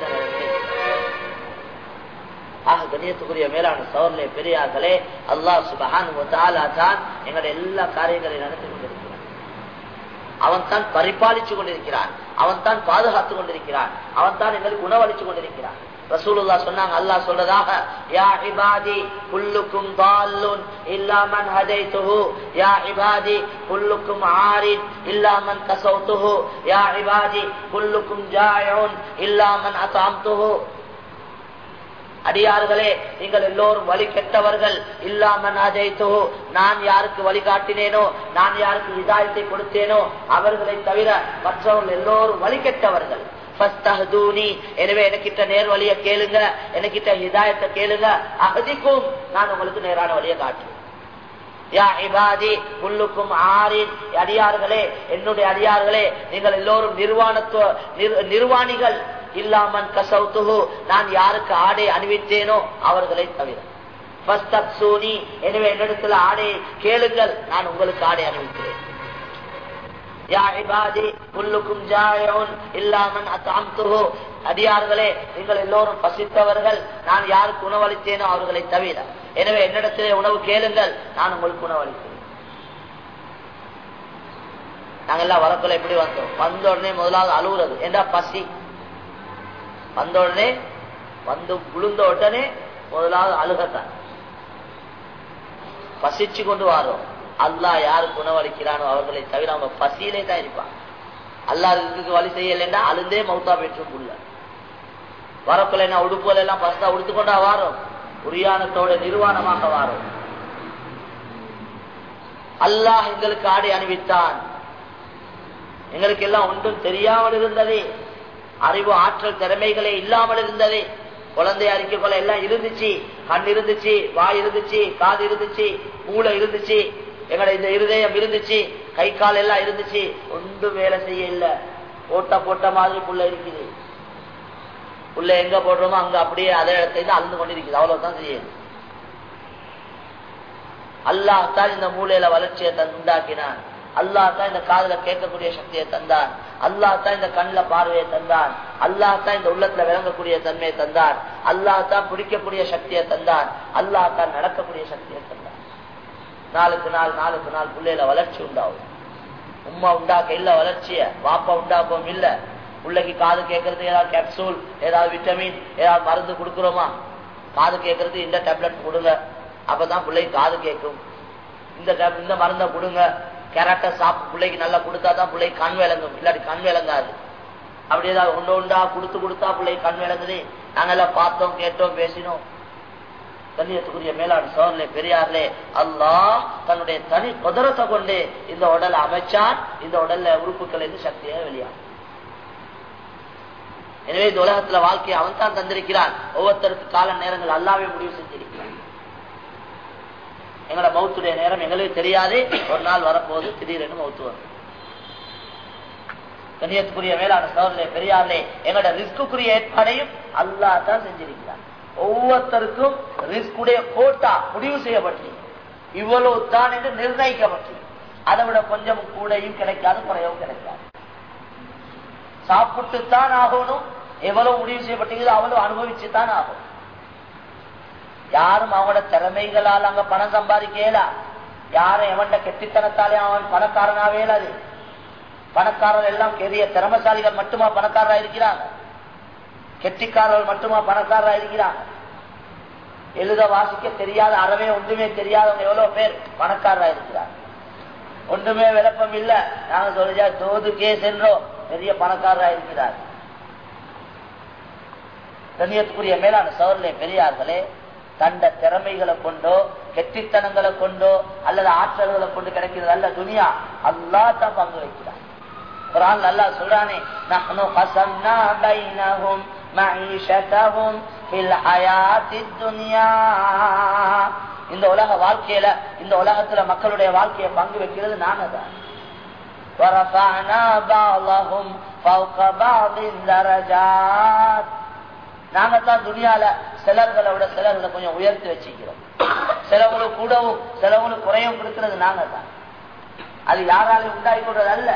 கண்ணியத்துக்குரிய மேலான சோழர்களே பெரியார்களே, அல்லாஹ் சுப்ஹானஹு வ தஆலா தான் எங்களுடைய எல்லா காரியங்களையும் நடத்தி கொண்டிருக்கிறான். அவன் தான் பரிபாலிச்சு கொண்டிருக்கிறான், அவன் தான் பாதுகாத்துக் கொண்டிருக்கிறான், அவன் தான் எங்களுக்கு உணவளிச்சு கொண்டிருக்கிறான். ரசூலுல்லாஹ் சொன்னாங்க, அல்லாஹ் சொல்றதாக, யா இபாதி குல்லுக்கும் தால்லுன் இல்லா மன் ஹதைதுஹு, யா இபாதி குல்லுக்கும் ஆரின் இல்லா மன் கஸௌதுஹு, யா இபாதி குல்லுக்கும் ஜாயிஉன் இல்லா மன் அத்அம்துஹு. அடியார்களே, நீங்கள் எல்லோரும் வழி கெட்டவர்கள், இல்லாமன் ஹதைதுஹு, நான் யாருக்கு வழிகாட்டினேனோ, நான் யாருக்கு ஹிதாயத்தை கொடுத்தேனோ அவர்களை தவிர மற்றவர்கள் எல்லோரும் வழி கெட்டவர்கள். எனவே எனக்கிட்ட நேர் வழியை கேளுங்க, எனக்கிட்ட ஹிதாயத்தை கேளுங்க, அஹதிக்கும், நான் உங்களுக்கு நேரான வழியை காட்டுவேன். யா இபாதி குல்லுக்கும் ஆரின், அடியார்களே, என்னுடைய அடியார்களே, நீங்கள் எல்லோரும் நிர்வாணிகள், இல்லாமன் கஸௌதுஹு, நான் யாருக்கு ஆடை அணிவித்தேனோ அவர்களை தவிர. ஃபஸ்தக்ஸூனி, எனவே என்னிடத்தில் ஆடை கேளுங்கள், நான் உங்களுக்கு ஆடை அணிவிக்கிறேன். யா இபாதி குல்லுக்கும் ஜாயிஉன் இல்லா மன் அத்அம்துஹு, அடியார்களே, நீங்கள் எல்லோரும் பசித்தவர்கள், நான் யாருக்கு உணவளித்தேனோ அவர்களை தவிர. எனவே என்னிடத்திலே உணவு கேளுங்கள், நான் உங்களுக்கு உணவளிக்கிறேன். நாங்க எல்லாம் வரக்குள்ள எப்படி வந்தோம்? வந்த உடனே முதலாவது அழுகுறது, ஏண்டா பசி. வந்த உடனே வந்து விழுந்த உடனே முதலாவது அழுகத்தான். பசிச்சு கொண்டு வாரோம். அல்லாஹ் யாருக்கு உணவளிக்கிறானோ அவர்களை தவிர அவங்க பசியிலே தான் இருப்பாங்க. அல்லாஹ் இதுக்கு வழி செய்யலைன்னா அழுந்தே மௌத்தா பெற்றும் உள்ள வரக்குள்ள என்ன உடுப்புகள் எல்லாம் பஸ்தா உடுத்துக்கொண்டா வாரோம், புரியானத்தோட நிர்வாணமாக வாரோம். அல்லாஹ் எங்களுக்கு ஆடை அணிவித்தான். எங்களுக்கு எல்லாம் ஒன்றும் தெரியாமல் இருந்தது, அறிவு ஆற்றல் திறமைகளே இல்லாமல் இருந்தது. குழந்தையா இருக்க எல்லாம் இருந்துச்சு, கண் இருந்துச்சு, வாய் இருந்துச்சு, காது இருந்துச்சு, மூளை இருந்துச்சு, எங்கட இந்த இருதயம் இருந்துச்சு, கை கால் எல்லாம் இருந்துச்சு. ஒன்றும் வேலை செய்ய இல்ல. போட்ட மாதிரி புள்ள இருக்குது. புள்ள எங்க போடுறோமோ அங்க அப்படியே அதே இடத்துல அழுந்து கொண்டிருக்குது. அவ்வளவுதான் செய்யுது. அல்லாஹ் தான் இந்த மூளையில வளர்ச்சியை உண்டாக்கினான். அல்லாஹ் தான் இந்த காதுல கேட்கக்கூடிய சக்தியை தந்தான். அல்லாஹ் தான் இந்த கண்ணுல பார்வையை தந்தான். அல்லாஹ் தான் இந்த உள்ளத்துல விளங்கக்கூடிய தன்மையை தந்தான். அல்லாஹ் தான் பிடிக்கக்கூடிய சக்தியை தந்தான். அல்லாஹ் தான் நடக்கக்கூடிய சக்தியை தந்தான். நாளுக்கு நாள் பிள்ளையில வளர்ச்சி உண்டாகும். உம்மா உண்டாக்க இல்ல வளர்ச்சிய, பாப்பா உண்டாக்கவும் இல்ல. பிள்ளைக்கு காது கேட்கறது ஏதாவது கேப்சூல், ஏதாவது விட்டமின், ஏதாவது மருந்து கொடுக்குறோமா? காது கேட்கறது இந்த டேப்லெட் கொடுங்க, அப்பதான் பிள்ளைக்கு காது கேட்கும். இந்த மருந்தை கொடுங்க, கேரட்டை சாப்பிட்டு பிள்ளைக்கு நல்லா கொடுத்தாதான் பிள்ளைக்கு கண் விளங்கும், இல்லாட்டி கண் விளங்காது. அப்படி ஏதாவது ஒண்டா கொடுத்தா பிள்ளைக்கு கண் விளங்குது. நாங்கெல்லாம் பார்த்தோம், கேட்டோம், பேசினோம். கண்ணியத்துக்குரிய மேலாண் சோழர்களே, பெரியார்களே, அல்லாஹ் தன்னுடைய தனி குதிரத்தை கொண்டு இந்த உடலை அமைச்சான். இந்த உடல்ல உறுப்புகள் இருந்து சக்தியாக வெளியாகும். எனவே இந்த உலகத்துல வாழ்க்கையை அவன் தான் தந்திருக்கிறான். ஒவ்வொருத்தருக்கு கால நேரங்கள் அல்லாவே முடிவு செஞ்சிருக்கிறான். எங்களோட மௌத்துடைய நேரம் எங்களுக்கு தெரியாது. ஒரு நாள் வரப்போது திடீரென்று மௌத்து வரும். கண்ணியத்துக்குரிய மேலான சோழர்களே, பெரியார்களே, எங்களோட ரிஸ்குரிய ஏற்பாடையும் அல்லாஹ் தான் செஞ்சிருக்கிறான். ஒவ்வொருத்தருக்கும் ரிஸ்குடைய கோட்டா முடிவு செய்யப்பட்டு இவ்வளவு தான் என்று நிர்ணயிக்கப்பட்டு, அதை விட கொஞ்சம் கூடையும் கிடைக்காது, குறையவும் கிடைக்காது. சாப்பிட்டுத்தான் ஆகணும். எவ்வளவு முடிவு செய்யப்பட்டீங்களோ அவ்வளவு அனுபவிச்சுதான் ஆகும். யாரும் அவனோட திறமைகளால் அங்க பணம் சம்பாதிக்கல. யாரும் எவன்ட கெட்டித்தனத்தாலே அவன் பணக்காரனாவே இல்லாது. பணக்காரர்கள் எல்லாம் பெரிய திறமசாலிகள் மட்டுமா பணக்காரரா இருக்கிறாங்க? கெட்டிக்காரர்கள் மட்டுமா பணக்காரரா இருக்கிறாங்க? எழுத வாசிக்க தெரியாத, அறவே ஒன்றுமே தெரியாதவங்க எவ்வளவு பேர் பணக்காரரா இருக்கிறாங்க. ஒன்றுமே விளப்பம் இல்ல, நாங்க சொல்ல தோதுக்கே சென்றோம், பெரிய பணக்காரரா இருக்கிறார். கண்ணியத்துக்குரிய மேலான சோழர்களே, பெரியார்களே, தண்ட திறமைகளை கொண்டோ கெட்டித்தனங்களை கொண்டோ அல்லது ஆற்றல்களை கொண்டு கிடைக்கிறது அல்ல துனியா. அல்லாஹ் தான் பங்கு வைக்கிறான். குர்ஆன் அல்லாஹ் சொல்றானே, நஹ்னு கஸம்னா பைனஹும் மஈஷதஹும் ஃபில் ஹயாத்தித் துன்யா. இந்த உலக வாழ்க்கையில, இந்த உலகத்துல மக்களுடைய வாழ்க்கையை பங்கு வைக்கிறது நாங்க தான். வரஃபஅனா பஅலஹும் ஃபௌக பஅதின் தரஜாத். நாங்க தான் துனியால சிலர்களை விட சிலர்களை கொஞ்சம் உயர்த்தி வச்சுக்கிறோம். சிலவங்களுக்கு கூடவும் சிலவங்களுக்கு குறையும் கொடுக்கிறது நாங்க தான். அது யாராலும் உண்டாகி கொள்றது அல்ல.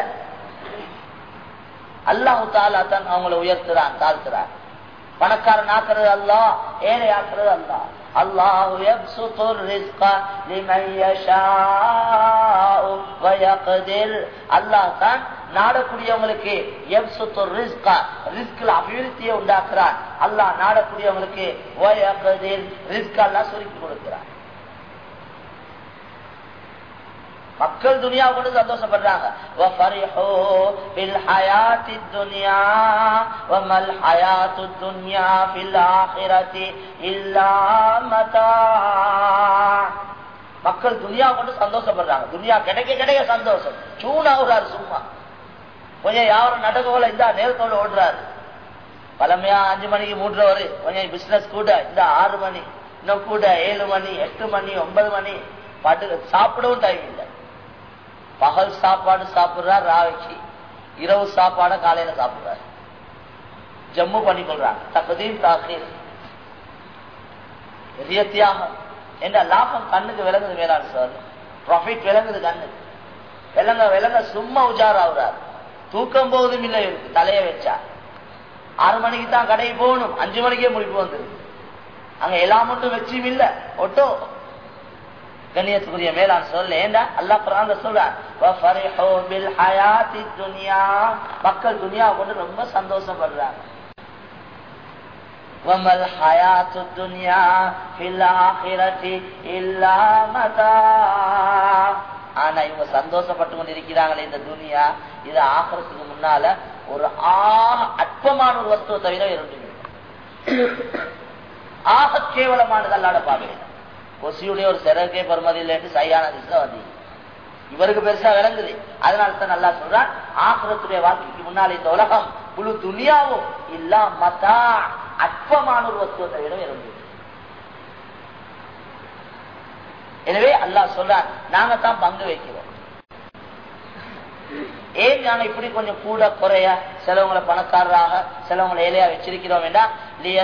அல்லாஹ் தஆலா தான் அவங்களை உயர்த்துறான், தாழ்த்துறான். பணக்காரன் ஆக்குறது அல்லாஹ், ஏழை ஆக்குறது அல்லாஹ். அல்லாஹு யப்சுத்துர் ரிஸ்க லிமன் யஷாஉ வ யக்திர். அல்லாஹ் தான் நாடக்கூடியவங்களுக்கு ரிஸ்க்ல அபிவிருத்தியை உண்டாக்குறான். அல்லாஹ் நாடக்கூடியவங்களுக்கு ரிஸ்க் அல்லாஹ் சுருக்கி கொடுக்கிறான். மக்கள் துனியா கொண்டு சந்தோஷப்படுறாங்க. மக்கள் துனியா கொண்டு சந்தோஷப்படுறாங்க. துனியா கிடைக்க கிடைக்க சந்தோஷம். சூனாவுறாரு சும்மா கொஞ்சம் யாரும் நடக்கல இந்த நேரத்தோடு ஓடுறாரு. பழமையா 5 மணிக்கு மூடுறவரு கொஞ்சம் பிசினஸ் கூட இந்த 6 மணி இன்னும் கூட 7 மணி 8 மணி 9 மணி பாட்டு சாப்பிடவும் டைம் இல்லை. பகல் சாப்பாடு சாப்பிடுறார் ராவைக்கு, இரவு சாப்பாட காலையில சாப்பிடுறாரு. ஜம்மு பண்ணிக்கொள்றாங்க. தகுதீம் தாக்கீர் பெரிய தியாகம் என்ற லாபம் கண்ணுக்கு விளங்குது. மேலான சார் ப்ராஃபிட் விளங்குது கண்ணுக்கு. விளங்க விளங்க சும்மா உஜாராகிறார். தூக்கம் போவதும் இல்லை இருக்கு. தலைய வச்சா 6 மணிக்கு தான் கடைக்கு போகணும், 5 மணிக்கே முடிப்பு வந்துருக்கு. அங்க எல்லாம் மட்டும் வச்சும் இல்ல ஒட்டோ. கண்ணியத்துக்குரிய மேலான சொல்ல ஏண்டா அல்லாஹ் குர்ஆன்ல சொல்றான், மக்கள் துனியா கொண்டு ரொம்ப சந்தோஷப்படுறாங்க. வமல் ஹயாத்து துன்யா ஃபில் ஆখিরাতি இல்லா மதா. ஆனா இவங்க சந்தோஷப்பட்டு கொண்டிருக்கிறாங்களே இந்த துனியா, இது ஆখিরাத்துக்கு முன்னால ஒரு அற்பமான ஒரு வஸ்துவை தவிர வேறொன்றும் இல்லை. ஆக கேவலமானது அல்லாஹ்வோட பார்வையில. கொசியுடைய ஒரு சிறகே பெருமதி இல்லைன்னு சரியான திசை வந்து இவருக்கு பெருசா விளங்குது. அதனால தான் அல்லாஹ் சொல்றான், ஆখিরাத்துடைய வாழ்க்கைக்கு முன்னால் இந்த உலகம் முழு துனியாவும் இல்லா மதா, அற்பமான ஒரு வஸ்துவை தவிர வேறொன்றும். எனவே அல்லாஹ் சொல்றான், நாங்க தான் பங்கு வைக்கிறோம். ஏன் நாங்க இப்படி கொஞ்சம் கூட குறைய சிலவங்களை பணக்காரராக சிலவங்களை ஏழையா வச்சிருக்கிறோம் வேண்டாம்.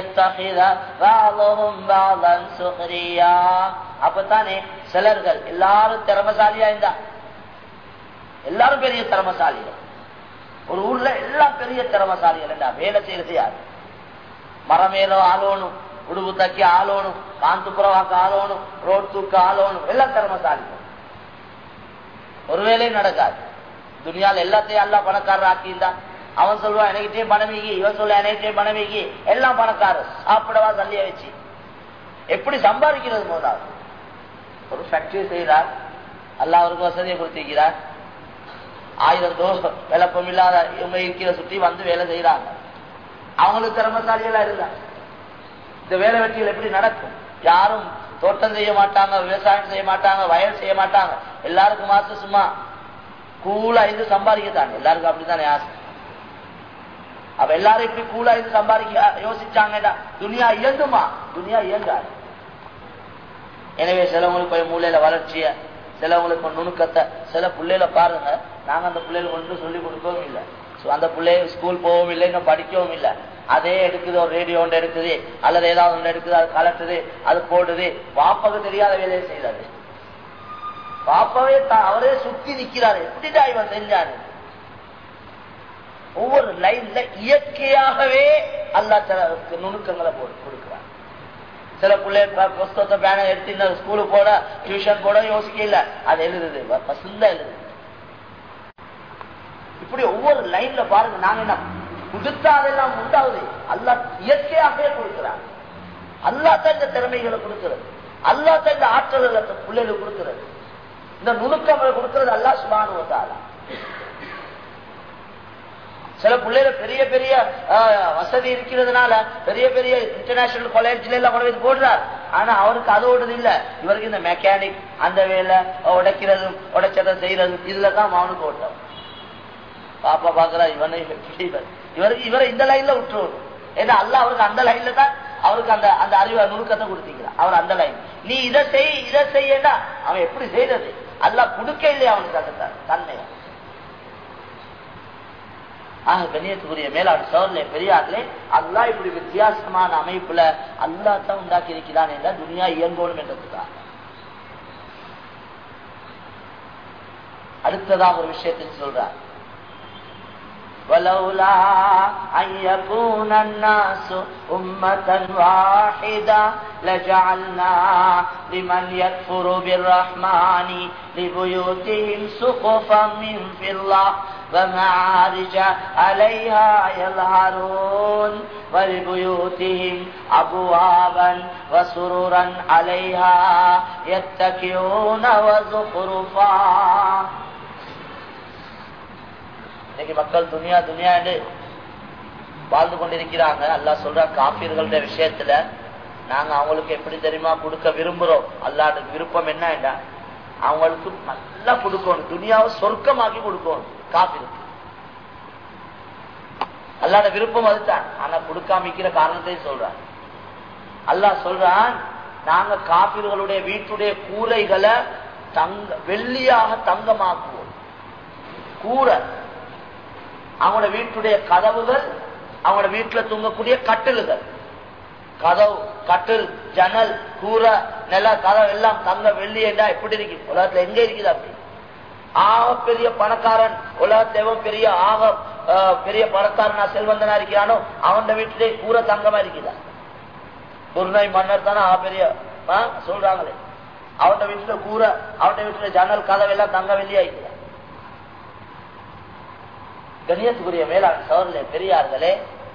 அப்பத்தானே சிலர்கள் எல்லாரும் திறமசாலியா இருந்தா, எல்லாரும் பெரிய திறமசாலிகள். ஒரு ஊர்ல எல்லாம் பெரிய திறமசாலிகள். வேலை செய்யறது யாரு? மரமேலோ ஆளோனும், உடுப்பு தக்கி ஆளோனும், காந்துப்புறவாக்க ஆளோனும், ரோட் தூக்க ஆளோனும், எல்லாம் திறமசாலிகள். ஒரு வேலையும் நடக்காது. துனியால எல்லாத்தையும் எல்லாம் பணக்காரர் ஆக்கியிருந்தா அவன் சொல்லுவான் எனக்கிட்டே பணமீகி, இவன் சொல்ல எனக்கிட்டே பணமீகி, எல்லாம் பணக்காரர். சாப்பிடவா சல்லிய வச்சு எப்படி சம்பாதிக்கிறது? போதாது. ஒரு ஃபேக்டரி செய்கிறார், அல்லாஹ் அவருக்கு வசதியை கொடுத்திருக்கிறார். 1000 தோசை விளப்பம் இல்லாத இவங்க இருக்கிற சுற்றி வந்து வேலை செய்யறாங்க. அவங்களுக்கு திறமசாலிகளா இருந்தா இந்த வேலை வெற்றிகள் எப்படி நடக்கும்? யாரும் தோட்டம் செய்ய மாட்டாங்க, விவசாயம் செய்ய மாட்டாங்க, வயல் செய்ய மாட்டாங்க. எல்லாருக்கும் மாசம் சும்மா கூலா இருந்து சம்பாதிக்கத்தாங்க. எல்லாருக்கும் அப்படித்தானே ஆசை. அப்ப எல்லாரும் இப்படி கூலா இருந்து சம்பாதிக்க யோசிச்சாங்கடா, துனியா இயங்குமா? துனியா இயங்காது. எனவே சிலவங்களுக்கு போய் மூலையில வளர்ச்சிய, சிலவங்களுக்கு நுணுக்கத்தை, சில பிள்ளைல பாருங்க, நாங்க அந்த பிள்ளைகளுக்கு ஒன்றும் சொல்லிக் கொடுக்கவும் இல்லை. அந்த பிள்ளைய ஸ்கூல் போகவும் இல்லை, இன்னும் படிக்கவும் இல்லை. அதே எடுக்குது, ஒரு ரேடியோ ஒன்று எடுக்குது அல்லது ஏதாவது ஒன்று எடுக்குது, அது கலட்டுது, அது போடுது. பாப்பாவுக்கு தெரியாத வேலையை செய்யறது. பாப்பாவே அவரே சுத்தி நிக்கிறாரு. எப்படிடா இவன் செஞ்சாரு? ஒவ்வொரு லைன்ல இயற்கையாகவே அல்லாஹ் நுணுக்கங்களை கொடுக்கிறார். சில பிள்ளைங்க புஸ்தகத்தை பேன எடுத்து ஸ்கூலுக்கு போட, டியூஷன் போட யோசிக்க இல்ல, அது எழுதுது, பசுந்தா எழுதுது. இப்படி ஒவ்வொரு லைன்ல பாருங்க, நாங்க என்ன கொடுத்தா அதெல்லாம் உண்டாகுது. அல்லாஹ் இயற்கையாகவே கொடுக்கிறார். அல்லாஹ் தான் இந்த திறமைகளை கொடுக்கிறது. அல்லாஹ் தான் இந்த ஆற்றல்களை பிள்ளைகளுக்கு கொடுக்கிறது. இந்த நுணுக்கம் கொடுக்கிறது அல்லாஹ் சுப்ஹானஹு வ தஆலா. சில பிள்ளைகள் பெரிய பெரிய வசதி இருக்கிறதுனால பெரிய பெரிய இன்டர்நேஷனல் காலேஜ்ல எல்லாம் கொண்டு போடுறார். ஆனா அவருக்கு அதோடு இல்ல, இவருக்கு இந்த மெக்கானிக் அந்த வேலை, உடைக்கிறதும் உடைச்சதை செய்யறதும் இதுலதான் அவனுக்கு ஓட்டம். பாப்பா பாக்குறா இவனை இவரை இந்த லைன்ல விட்டுருவோம். ஏன்னா அல்லாஹ் அவருக்கு அந்த லைன்ல தான் அவருக்கு அந்த அந்த அறிவு நுணுக்கத்தை கொடுத்திருக்கிறார். அவர் அந்த லைன், நீ இதை செய்யடா, அவன் எப்படி செய்யறது? அல்லாஹ் கொடுக்க இல்லையா அவனுக்கு அந்த தன்மையை? ஆக கண்ணியத்துக்குரிய மேலாண் சோழர்களே, பெரியார்களே, அல்லாஹ் இப்படி வித்தியாசமான அமைப்புல அல்லாஹ் தான் உண்டாக்கி இருக்கிறான் என்றால் துனியா இயங்கணும் என்றதுதான். அடுத்ததாக ஒரு விஷயத்தில் சொல்றார், ولولا أن يكون الناس أمة واحدة لجعلنا لمن يكفر بالرحمن لبيوتهم سقفا من فضة ومعارج عليها يظهرون ولبيوتهم أبوابا وسررا عليها يتكئون وزخرفا. இன்னைக்கு மக்கள் துனியா துனியா என்று வாழ்ந்து கொண்டிருக்கிறாங்க. அல்லாஹ் சொல்ற காபீர்களுடைய விஷயத்துல நாங்க அவங்களுக்கு எப்படி தெரியுமா கொடுக்க விரும்புறோம். அல்லாஹ்வுடைய விருப்பம் என்னன்னா அவங்களுக்கு நல்லா கொடுக்கணும், துனியாவை சொர்க்கமாக்கி கொடுக்கணும். காபீருக்கு அல்லாஹ்வுடைய விருப்பம் அதுதான். ஆனா கொடுக்காமிக்கிற காரணத்தையும் சொல்றான். அல்லாஹ் சொல்றான், நாங்க காபீர்களுடைய வீட்டுடைய கூரைகளை வெள்ளியாக தங்கமாக்குவோம். கூரை, அவங்களோட வீட்டுடைய கதவுகள், அவங்களோட வீட்டுல தூங்கக்கூடிய கட்டில்கள், கதவு, கட்டில், ஜன்னல், கூரை, நில, கதவு எல்லாம் தங்க வெள்ளி என்றா எப்படி இருக்கு? உலகத்துல எங்க இருக்குது அப்படி? ஆக பெரிய பணக்காரன் உலகத்தேவ பெரிய ஆக பெரிய பணக்காரனா செல்வந்தனா இருக்கிறானோ அவன் வீட்டிலே கூரை தங்கமா இருக்குதா? துர்நை மன்னர் தானே ஆக பெரிய சொல்றாங்களே, அவன் வீட்டுல கூரை, அவன் வீட்டுல ஜன்னல், கதவு எல்லாம் தங்க வெள்ளியா இருக்குதா? கண்ணியத்துக்குரிய மேலாண் சோழர்களே, பெரியார்களே,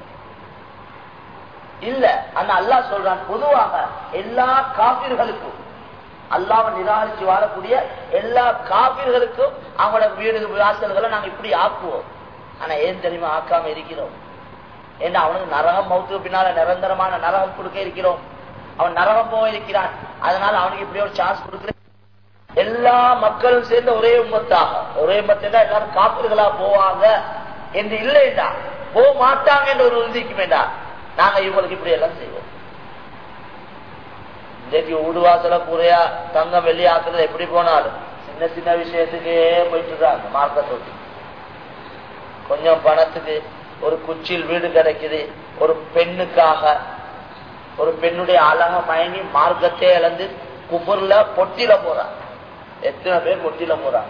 இல்ல. ஆனா அல்லாஹ் சொல்றான், பொதுவாக எல்லா காபீர்களுக்கும், அல்லாஹ்வை நிராகரிச்சு வாழக்கூடிய எல்லா காபீர்களுக்கும் அவங்களோட வீடு வாசல்களை நாங்க இப்படி ஆக்குவோம். ஆனா ஏன் தெரியுமா ஆக்காம இருக்கிறோம்? ஏன்னா அவனுக்கு நரகம் மௌத்துக்கு பின்னால நிரந்தரமான நரகம் கொடுக்க இருக்கிறோம். அவன் நரகம் போக இருக்கிறான். அதனால அவனுக்கு இப்படி ஒரு சான்ஸ் கொடுக்கிறேன். எல்லா மக்களும் சேர்ந்த ஒரே உம்மத்தாக, ஒரே உம்மத்தா எல்லாரும் காப்பீர்களா போவாங்க என்று இல்லைடா, போக மாட்டாங்க என்று ஒரு உறுதிக்கு வேண்டாம். நாங்க இவங்களுக்கு இப்படி எல்லாம் செய்வோம். இன்றைக்கு ஊடுவாசல கூறையா தங்கம் வெள்ளி ஆக்குறது எப்படி போனாலும் சின்ன சின்ன விஷயத்துக்கே போயிட்டு இருக்காங்க. மார்க்கத்தோடு கொஞ்சம் பணத்துக்கு ஒரு குச்சியில் வீடு கிடைக்குது, ஒரு பெண்ணுக்காக, ஒரு பெண்ணுடைய அழக மயங்கி மார்க்கத்தை இழந்து குபுர்ல பொட்டில போறாங்க. எத்தனை பேர் பொட்டில போறாங்க?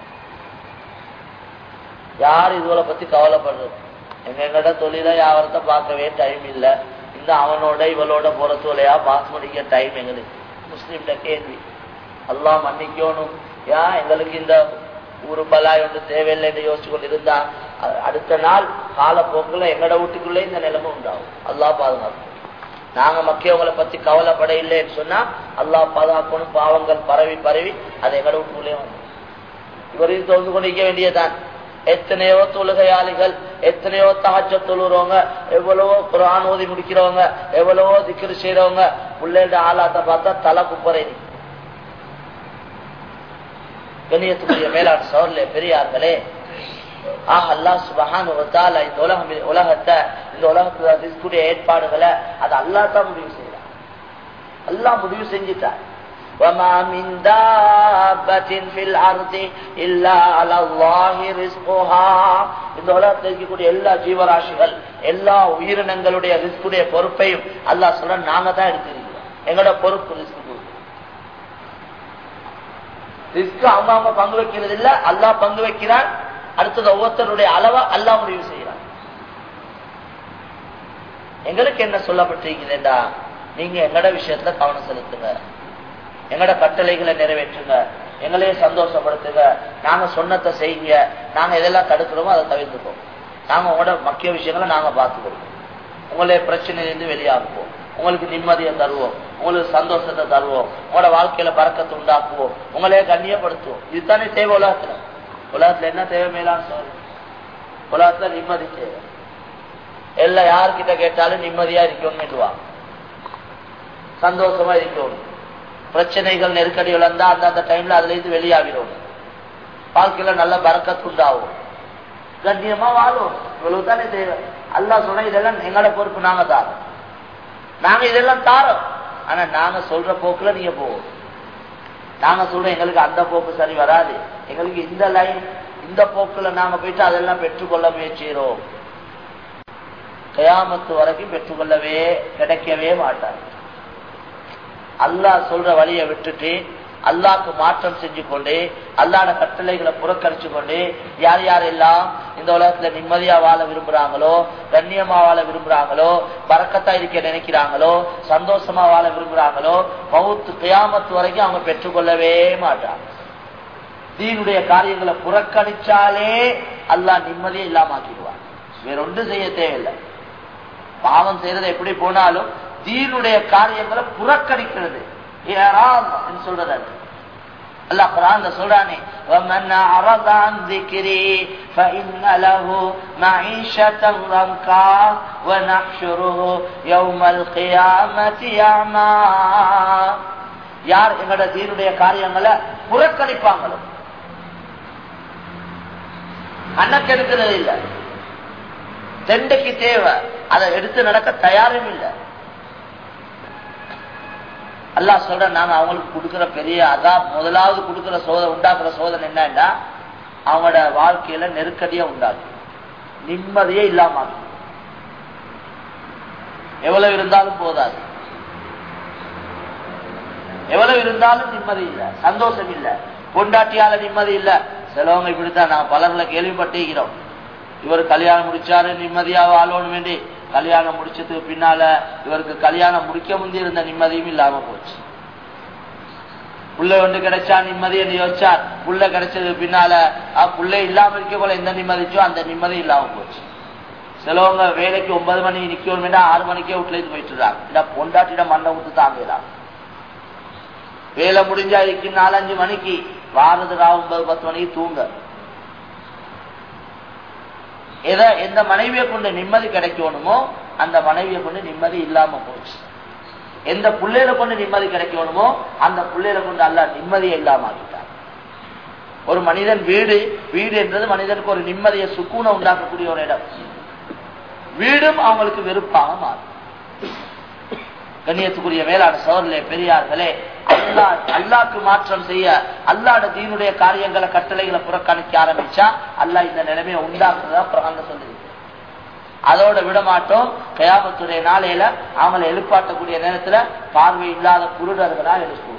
யார் இதுவரை பத்தி கவலைப்படுறது? எங்ககிட்ட தொழில வியாபாரத்தை பார்க்கவே டைம் இல்ல. இந்த அவனோட இவளோட போற தொழிலையா பாஸ் பண்ணிக்க டைம் எங்களுக்கு. முஸ்லீம்ட கேள்வி. அல்லாஹ் மன்னிக்கணும், ஏன் எங்களுக்கு இந்த ஊரு பலாய் ஒன்று தேவையில்லைன்னு யோசிச்சு கொண்டு இருந்தா அடுத்த நாள் காலப்போக்குல எங்கட வீட்டுக்குள்ளே இந்த நிலைமை உண்டாகும். அல்லாஹ் பாதுகாக்கும். நாங்க மக்கியவங்களை பத்தி கவலைப்பட இல்லைன்னு சொன்னா அல்லாஹ் பாதுகாக்கணும். பாவங்கள் பரவி பரவி அது எங்கட வீட்டுக்குள்ளே வந்து இவரையும் தோந்து கொண்டிருக்க வேண்டியதான். எத்தனையோ தொழுகையாளிகள், எத்தனையோ தஹஜ்ஜத் தொழுறவங்க, எவ்வளவோ குர்ஆன் ஓதி முடிக்கிறவங்க, எவ்வளவோ திக்ர் செய்யறவங்க, பிள்ளைகளோட ஆளாத்தை பார்த்தா தலை குப்பரை. கண்ணியத்துக்குரிய மேலாண் சோழர்களே, பெரியார்களே, அல்லாஹ் சுப்ஹானஹு வ தஆலா இந்த உலகத்தை, இந்த உலகத்துல ரிஸ்குடைய ஏற்பாடுகளை அது அல்லாஹ் தான் முடிவு செய்யறான். அல்லாஹ் முடிவு செஞ்சுட்டார். وَمَا مِنْ دَابَّةٍ فِي الْأَرْضِ إِلَّا عَلَى اللَّهِ رِزْقُهَا. இந்த உலகத்தில் இருக்கக்கூடிய எல்லா ஜீவராசிகள், எல்லா உயிரினங்களுடைய ரிஸ்குடைய பொறுப்பையும் அல்லாஹ் சொல்ற நாங்க தான் எடுத்திருக்கிறோம். எங்களோட பொறுப்பு ரிஸ்க். ரிஸ்க் அவங்க பங்கு வைக்கிறது இல்ல, அல்லாஹ் பங்கு வைக்கிறான். அடுத்தது ஒவ்வொருத்தருடைய அளவை அல்லாஹ் முடிவு செய்யறான். எங்களுக்கு என்ன சொல்லப்பட்டிருக்கிறேன்டா, நீங்க எங்கட விஷயத்துல கவனம் செலுத்துங்க, எங்கட கட்டளைகளை நிறைவேற்றுங்க, எங்களையே சந்தோஷப்படுத்துங்க, நாங்க சொன்னதை செய்யுங்க, நாங்க எதெல்லாம் தடுக்கிறோமோ அதை தவிர்த்துப்போம். நாங்க உங்களோட முக்கிய விஷயங்களை நாங்க பார்த்துக்கிறோம். உங்களே பிரச்சனையிலிருந்து வெளியாக்குவோம், உங்களுக்கு நிம்மதியை தருவோம், உங்களுக்கு சந்தோஷத்தை தருவோம், உங்களோட வாழ்க்கையில பறக்கத்தை உண்டாக்குவோம், உங்களையே கண்ணியப்படுத்துவோம். இதுதானே தேவை உலகத்துல. உலகத்துல என்ன தேவை மேலான்னு சொல்லு? உலகத்துல நிம்மதி தேவை. எல்லாம் யாருக்கிட்ட கேட்டாலும் நிம்மதியா இருக்கணும்னுவா, சந்தோஷமா இருக்கணும். பிரச்சனைகள் நெருக்கடிகள் இருந்தா அந்த டைம்ல அதுல இருந்து வெளியாகிறோம். வாழ்க்கையில நல்ல பறக்கத்து உண்டாகும், கண்ணியமா வாழும். இவ்வளவுதானே தேவை. அல்லாஹ் சொன்ன இதெல்லாம் எங்களோட பொறுப்பு, நாங்க தாரோம், நாங்க இதெல்லாம் தாரோம். ஆனா நாங்க சொல்ற போக்குல நீங்க போவோம். நாங்க சொல்றோம் எங்களுக்கு அந்த போக்கு சரி வராது, எங்களுக்கு இந்த லைன் இந்த போக்குல நாங்க போயிட்டு அதெல்லாம் பெற்றுக்கொள்ள முயற்சிக்கிறோம். கியாமத்து வரைக்கும் பெற்றுக்கொள்ளவே கிடைக்கவே மாட்டாங்க. அல்லாஹ் சொல்ற வழியை விட்டுட்டு அல்லாஹ்க்கு மாற்றம் செஞ்சு கொண்டு அல்லாஹ்ட கட்டளைகளை புறக்கணிச்சு கொண்டு யார் யாரெல்லாம் இந்த உலகத்துல நிம்மதியா வாழ விரும்புறாங்களோ, கண்ணியமா வாழ விரும்புறாங்களோ, பரக்கத்தா இருக்க நினைக்கிறாங்களோ, சந்தோஷமா வாழ விரும்புறாங்களோ, மவுத்து கியாமத்து வரைக்கும் அவங்க பெற்றுக்கொள்ளவே மாட்டாங்க. தீனுடைய காரியங்களை புறக்கணிச்சாலே அல்லாஹ் நிம்மதியை இல்லாம ஆக்கிடுவான். வேற ஒன்று செய்ய தேவையில்லை. பாவம் செய்யறது எப்படி போனாலும் தீனுடைய காரியங்களை புறக்கணிக்கிறது சொல்றது. அல்லாஹ் குர்ஆன்ல சொல்றானே, وَمَنْ أَعْرَضَ عَنْ ذِكْرِي فَإِنَّ لَهُ مَعِيشَةً ضَنكًا وَنَحْشُرُهُ يَوْمَ الْقِيَامَةِ أَعْمَى. யார் எங்கட தீனுடைய காரியங்களை புறக்கணிப்பாங்களோ, கணக்கெடுக்கிறது இல்லை, தெண்டைக்கு தேவை, அதை எடுத்து நடக்க தயாரும் இல்லை. அல்லாஹ் சொல்ற நாங்க அவங்களுக்கு கொடுக்கிற பெரிய அதான் முதலாவது கொடுக்கிற உண்டாக்குற சோதனை என்னன்னா அவங்களோட வாழ்க்கையில நெருக்கடியா உண்டாகும், நிம்மதியே இல்லாம எவ்வளவு இருந்தாலும் போதாது, எவ்வளவு இருந்தாலும் நிம்மதி இல்லை, சந்தோஷம் இல்லை, பொண்டாட்டியால நிம்மதி இல்லை. சிலவங்க இப்படித்தான் நான் பலர்களை கேள்விப்பட்டிருக்கிறோம். இவர் கல்யாணம் முடிச்சாரு நிம்மதியா வாழணும் வேண்டி, கல்யாணம் முடிச்சதுக்கு பின்னால இவருக்கு கல்யாணம் முடிக்க முந்தி இருந்த நிம்மதியும் இல்லாம போச்சு. புள்ள ஒன்று கிடைச்சா நிம்மதி என்று யோசிச்சார், புள்ள கிடைச்சதுக்கு பின்னால புள்ள இல்லாம இருக்க போல எந்த நிம்மதிச்சோ அந்த நிம்மதி இல்லாம போச்சு. சிலவங்க வேலைக்கு 9 மணி நிக்கணும் 6 மணிக்கே வீட்டுல போயிட்டு பொண்டாட்டிடம் மண்ணை ஊத்து தாங்கலாம். வேலை முடிஞ்சா இருக்கு 4-5 மணிக்கு, வாரது 9-10 மணிக்கு தூங்க. எந்த மனைவியை கொண்டு நிம்மதி கிடைக்கணுமோ அந்த மனைவியை கொண்டு நிம்மதி இல்லாம போச்சு. எந்த பிள்ளைகளை கொண்டு நிம்மதி கிடைக்கணுமோ அந்த பிள்ளைகளை கொண்டு அல்லாஹ் நிம்மதியை இல்லாம ஆகிட்டார். ஒரு மனிதன் வீடு என்றது மனிதனுக்கு ஒரு நிம்மதியை சுக்கூனை உண்டாக்கக்கூடிய ஒரு இடம். வீடும் அவங்களுக்கு வெறுப்பாக மாறும். கண்ணியத்துக்குரிய மேலான சகோதரர்களே, பெரியார்களே, அல்லாஹ்க்கு மாற்றம் செய்ய அல்லாஹ்ட தீனுடைய காரியங்களை கட்டளைகளை புறக்கணிக்க ஆரம்பிச்சா அல்லாஹ் இந்த நிலைமையை உண்டாக்குறதா பிரகாரம் சொல்லிருக்கு. அதோட விட மாட்டோம். கியாமத்துடைய நாளையில அவங்களை எழுப்பாட்டக்கூடிய நேரத்துல பார்வை இல்லாத குருடர்களா எழுப்புவோம்.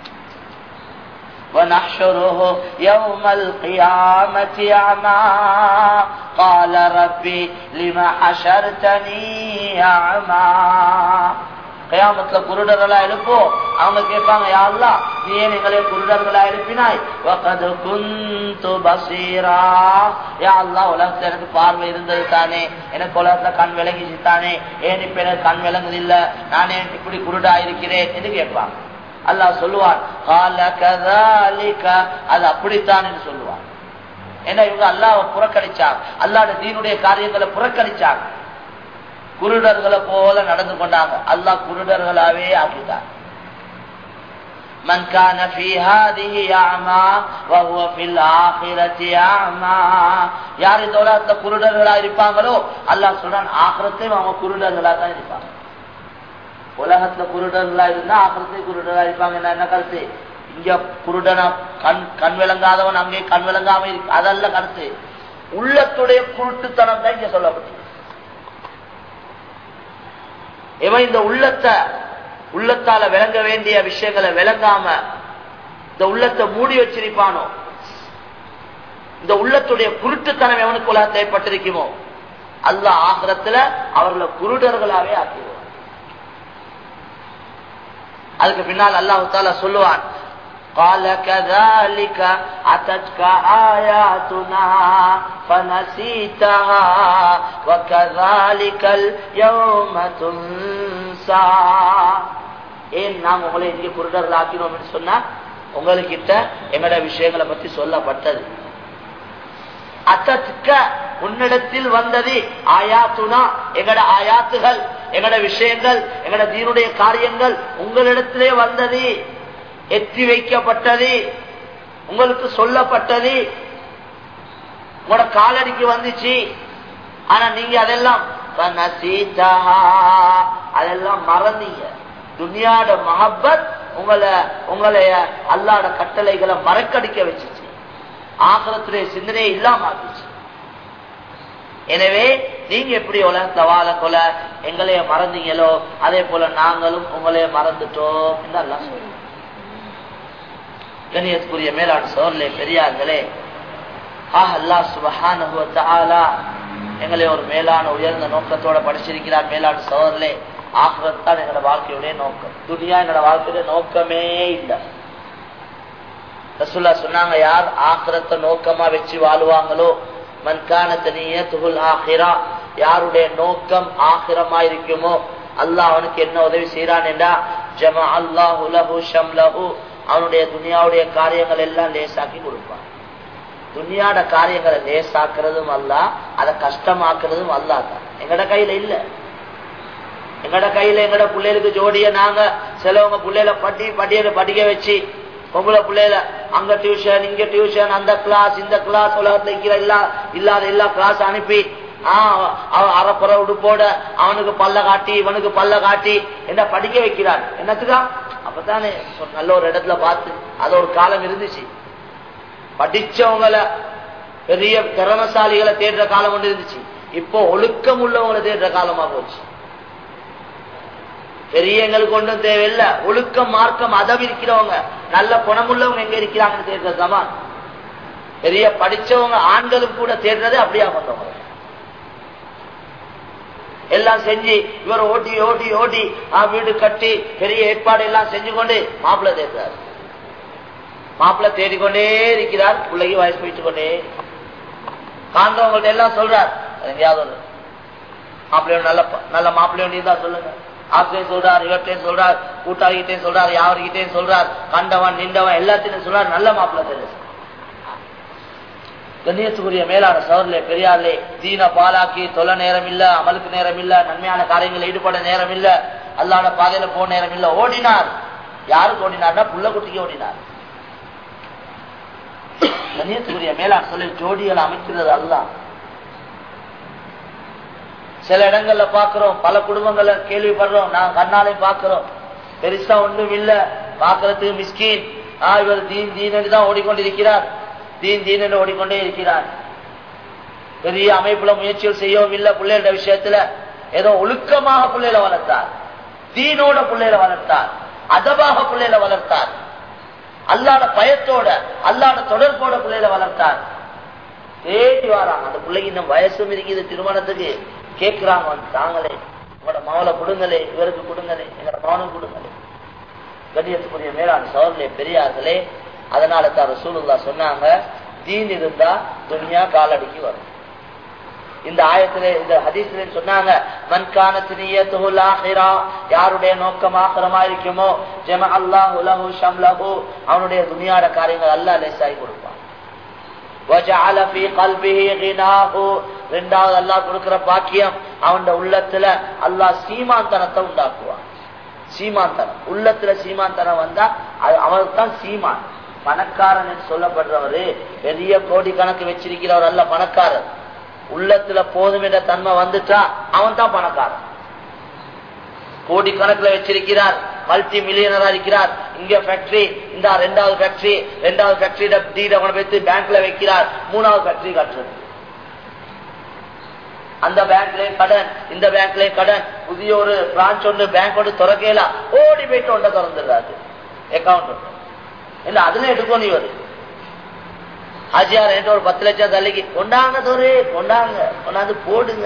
وَنَحْشُرُهُ يَوْمَ الْقِيَامَةِ أَعْمَى قَالَ رَبِّ لِمَ حَشَرْتَنِي أَعْمَى. கியாமத்துல குருடர்களா எழுப்போ அவங்க கேட்பாங்க, யா அல்லாஹ் நீ ஏன் எங்களை குருடர்களா எழுப்பினாய்? وَقَدْ كُنْتُ بَصِيرًا. யா அல்லாஹ் உலகத்துல எனக்கு பார்வை இருந்தது தானே, எனக்கு உலகத்துல கண் விளங்கிச்சு தானே, ஏன் இப்ப எனக்கு கண் விளங்குது இல்ல, நானே இப்படி குருடா இருக்கிறேன் என்று கேட்பாங்க. அல்லாஹ் சொல்லுவான், قَالَ كَذَلِكَ, அது அப்படித்தான் என்று சொல்லுவான். ஏன்னா இவங்க அல்லாஹ்வை புறக்கணிச்சாங்க, அல்லாஹ்வுடைய தீனுடைய காரியங்களை புறக்கணிச்சாங்க, குருடர்களை போல நடந்து கொண்டாங்க. அல்லாஹ் குருடர்களாவே ஆக்கிட்டார். من كان في هذه أعمى وهو في الآخرة أعمى. யார் இந்த உலகத்துல குருடர்களா இருப்பாங்களோ அல்லாஹ் சொல்றான் ஆகிரத்தையும் அவங்க குருடர்களா தான் இருப்பாங்க. உலகத்துல குருடர்களா இருந்தா ஆகிரத்தையும் குருடர்களா இருப்பாங்க. என்ன கருத்து? இங்க குருடனா கண் விளங்காதவன் அங்கே கண் விளங்காம இருக்கு, அதல்ல கருத்து. உள்ளத்துடைய குருட்டுத்தனம் தான் இங்க சொல்லப்பட்டு. இவன் இந்த உள்ளத்தால விளங்க வேண்டிய விஷயங்களை விளங்காம இந்த உள்ளத்தை மூடி வச்சிருப்பானோ, இந்த உள்ளத்துடைய குருட்டுத்தனம் எவனுக்கு உலகத்தை ஏற்பட்டிருக்குமோ அல்லாஹ் ஆகிரத்துல அவர்களை குருடர்களாவே ஆக்கிடுவான். அதுக்கு பின்னால் அல்லாஹ் தஆலா சொல்லுவான், قال كذلك أتتك آياتنا فنسيتها وكذلك اليوم تنسى. ஏன் நாம் உங்களை இங்கே குருடர்கள் ஆக்கினோம் என்று சொன்னா உங்களுக்கிட்ட எங்கட விஷயங்களை பத்தி சொல்லப்பட்டது. அத்தத்துக்க உன்னிடத்தில் வந்தது ஆயாத்துனா, எங்கட ஆயாத்துகள், எங்கட விஷயங்கள், எங்கட தீனுடைய காரியங்கள் உங்களிடத்திலே வந்தது, எத்தி வைக்கப்பட்டது, உங்களுக்கு சொல்லப்பட்டது, உங்களோட காலடிக்கு வந்துச்சு. ஆனா நீங்க அதெல்லாம் மறந்தீங்க. துனியாட மஹப்பத் உங்களை அல்லாஹ்வுடைய கட்டளைகளை மறக்கடிக்க வச்சுச்சு, ஆகிரத்துடைய சிந்தனையை இல்லாம ஆகிச்சு. எனவே நீங்க எப்படி உலகத்துல வாழ கொல எங்களைய மறந்தீங்களோ அதே போல நாங்களும் உங்களைய மறந்துட்டோம் என்று அல்லாஹ் சொல்லுவோம். கண்ணியத்துக்குரிய மேலான சோழர்களே, பெரியார்களே, அல்லாஹ் சுப்ஹானஹு வ தஆலா எங்களை ஒரு மேலான உயர்ந்த நோக்கத்தோட படிச்சிருக்கிறார். மேலான சோழர்களே, ஆகிரத் தான் எங்களோட வாழ்க்கையுடைய நோக்கம். துனியா எங்களோட வாழ்க்கையுடைய நோக்கமே இல்லை. ரசூலுல்லாஹ் சொன்னாங்க, யார் ஆகிரத்தை நோக்கமா வச்சு வாழுவாங்களோ, மன் கானத் நிய்யத்துல் ஆகிரா, யாருடைய நோக்கம் ஆகிரமா இருக்குமோ அல்லாஹ் அவனுக்கு என்ன உதவி செய்யறான் என்றா, ஜமா அல்லாஹு லஹு ஷம்லஹு, அவனுடைய துனியாவுடைய காரியங்கள் எல்லாம் லேசாக்கி கொடுப்பான். துனியாட காரியங்களை லேசாக்குறதும் அல்லாஹ், அதை கஷ்டமாக்குறதும் அல்லாஹ் தான். எங்கட கையில இல்ல. எங்கட கையில எங்கட பிள்ளைகளுக்கு ஜோடிய நாங்க சிலவங்க பிள்ளைகளை படிக்க வச்சு, பொம்பளை பிள்ளைல அங்க டியூஷன் இங்க டியூஷன், அந்த கிளாஸ் இந்த கிளாஸ், உலகத்துல இல்லாத எல்லா கிளாஸ் அனுப்பி அறப்புற உடுப்போட அவனுக்கு பல்ல காட்டி இவனுக்கு பல்ல காட்டி என்ன படிக்க வைக்கிறான். என்னத்துக்கா? அப்பதானே நல்ல ஒரு இடத்துல பார்த்து, அது ஒரு காலம் இருந்துச்சு. படிச்சவங்களை பெரிய திறமசாலிகளை தேடுற காலம் ஒன்று இருந்துச்சு. இப்போ ஒழுக்கம் உள்ளவங்களை தேடுற காலமா போச்சு. பெரிய எங்களுக்கு ஒன்றும் தேவையில்லை, ஒழுக்கம் மார்க்கம் அதம் இருக்கிறவங்க நல்ல குணமுள்ளவங்க எங்க இருக்கிறாங்கன்னு தேடுறதுதான். பெரிய படிச்சவங்க ஆண்களும் கூட தேடுறது அப்படியா கொண்டவங்க எல்லாம் செஞ்சு இவர் ஓட்டி ஓட்டி ஓட்டி வீடு கட்டி பெரிய ஏற்பாடு எல்லாம் செஞ்சு கொண்டு மாப்பிள்ளை தேடுறாரு. மாப்பிள்ளை தேடிக்கொண்டே இருக்கிறார். பிள்ளைக்கு வயசு போயிட்டு கொண்டே காண்றவங்கள்ட்ட எல்லாம் சொல்றார், எங்கேயாவது மாப்பிள்ளையோட நல்ல மாப்பிள்ளையோட தான் சொல்லுங்க. ஆசிரியர் சொல்றார், இவர்கிட்டையும் சொல்றார், கூட்டாளிகிட்டையும் சொல்றார், யாருக்கிட்டையும் சொல்றார், கண்டவன் நின்றவன் எல்லாத்தையும் சொல்றார், நல்ல மாப்பிள்ளை தெரியும். கண்ணியத்துக்குரிய மேலான சோழர்களே, பெரியார்களே, தீன பாலாக்கி தொலை நேரம் இல்ல, அமலுக்கு நேரம் இல்ல, நன்மையான காரியங்களில் ஈடுபட நேரம் இல்ல, அல்லாஹ்வுடைய பாதையில போன நேரம் இல்ல. ஓடினார். யாருக்கு ஓடினார்னா புள்ள குட்டிக்கு ஓடினார். கண்ணியத்துக்குரிய மேலான சொல்லி ஜோடிகளை அமைக்கிறது அல்லாஹ். சில இடங்கள்ல பாக்குறோம், பல குடும்பங்களை கேள்விப்படுறோம், நான் கண்ணாலே பாக்குறோம், பெருசா ஒன்றும் இல்ல, பாக்குறதுக்கு மிஸ்கின், இவர் தீன் தீன் தான் ஓடிக்கொண்டிருக்கிறார், தீன் தீன் ஓடிக்கொண்டே இருக்கிறார். பெரிய அமைப்புல முயற்சிகள் செய்யவும் இல்லை. பிள்ளைகள விஷயத்துல ஏதோ ஒழுக்கமாக பிள்ளைகளை வளர்த்தார், தீனோட பிள்ளைகளை வளர்த்தார், அதபாக பிள்ளைகளை வளர்த்தார், அல்லாஹ்வுடைய பயத்தோட அல்லாஹ்வுடைய தொடர்போட பிள்ளைகளை வளர்த்தார். தேடி வராங்க. அந்த பிள்ளைக்கு இன்னும் வயசும் இருக்குது திருமணத்துக்கு. கேட்கிறாங்க, தாங்களே உங்களோட மகளை கொடுங்களே, இவருக்கு கொடுங்களே, எங்களோட மகனும் கொடுங்களே. கண்ணியத்துக்குரிய மேலான சோழர்களே, பெரியார்களே, அதனால தான் ரசூலுல்லாஹ் சொன்னாங்க, தீன் இருந்தா துன்யா காலடிக்கு வரும். இந்த ஆயத்திலே இந்த ஹதீஸ்ல சொன்னாங்க, மன் கானத் நிய்யத்துல் ஆகிரா, யாருடைய நோக்கம் ஆகிரமா இருக்குமோ, ஜமா அல்லாஹு லஹு ஷம்லஹு, அவனுடைய துனியாட காரியங்கள் அல்லாஹ் லேசாகி கொடுப்பான். வஜஅல ஃபீ கல்பிஹி கினாஹு, இரண்டாவது அல்லாஹ் கொடுக்கிற பாக்கியம், அவனுடைய உள்ளத்துல அல்லாஹ் சீமாந்தனத்தை உண்டாக்குவான். சீமாந்தனம், உள்ளத்துல சீமாந்தனம் வந்தா அவனுக்கு தான் சீமான். பணக்காரன் என்று சொல்லப்படுறவரு பெரிய கோடி கணக்கு வச்சிருக்கிறவர் அல்ல பணக்காரர். உள்ளத்துல போதும் என்ற தன்மை வந்துட்டா அவன் தான் பணக்காரன். கோடி கணக்குல வச்சிருக்கிறார், மல்டி மில்லியனரா இருக்கிறார். இங்க ஃபேக்டரி, இந்த ரெண்டாவது ஃபேக்டரியோட டீட கொண்டு போய் பேங்க்ல வைக்கிறார், மூணாவது ஃபேக்டரி கட்டுறது. அந்த பேங்க்லயும் கடன், இந்த பேங்க்லயும் கடன், புதிய ஒரு பிரான்ச் ஒன்று பேங்க் ஒன்று திறக்கலாம், ஓடி போயிட்டு ஒன்றை திறந்துடுறாரு அக்கௌண்ட். இல்ல அதுல எடுக்கும் நீ வருது ஆஜியார் என்ற ஒரு 10 லட்சம் தள்ளிக்கு கொண்டாங்க தோறு, கொண்டாந்து போடுங்க.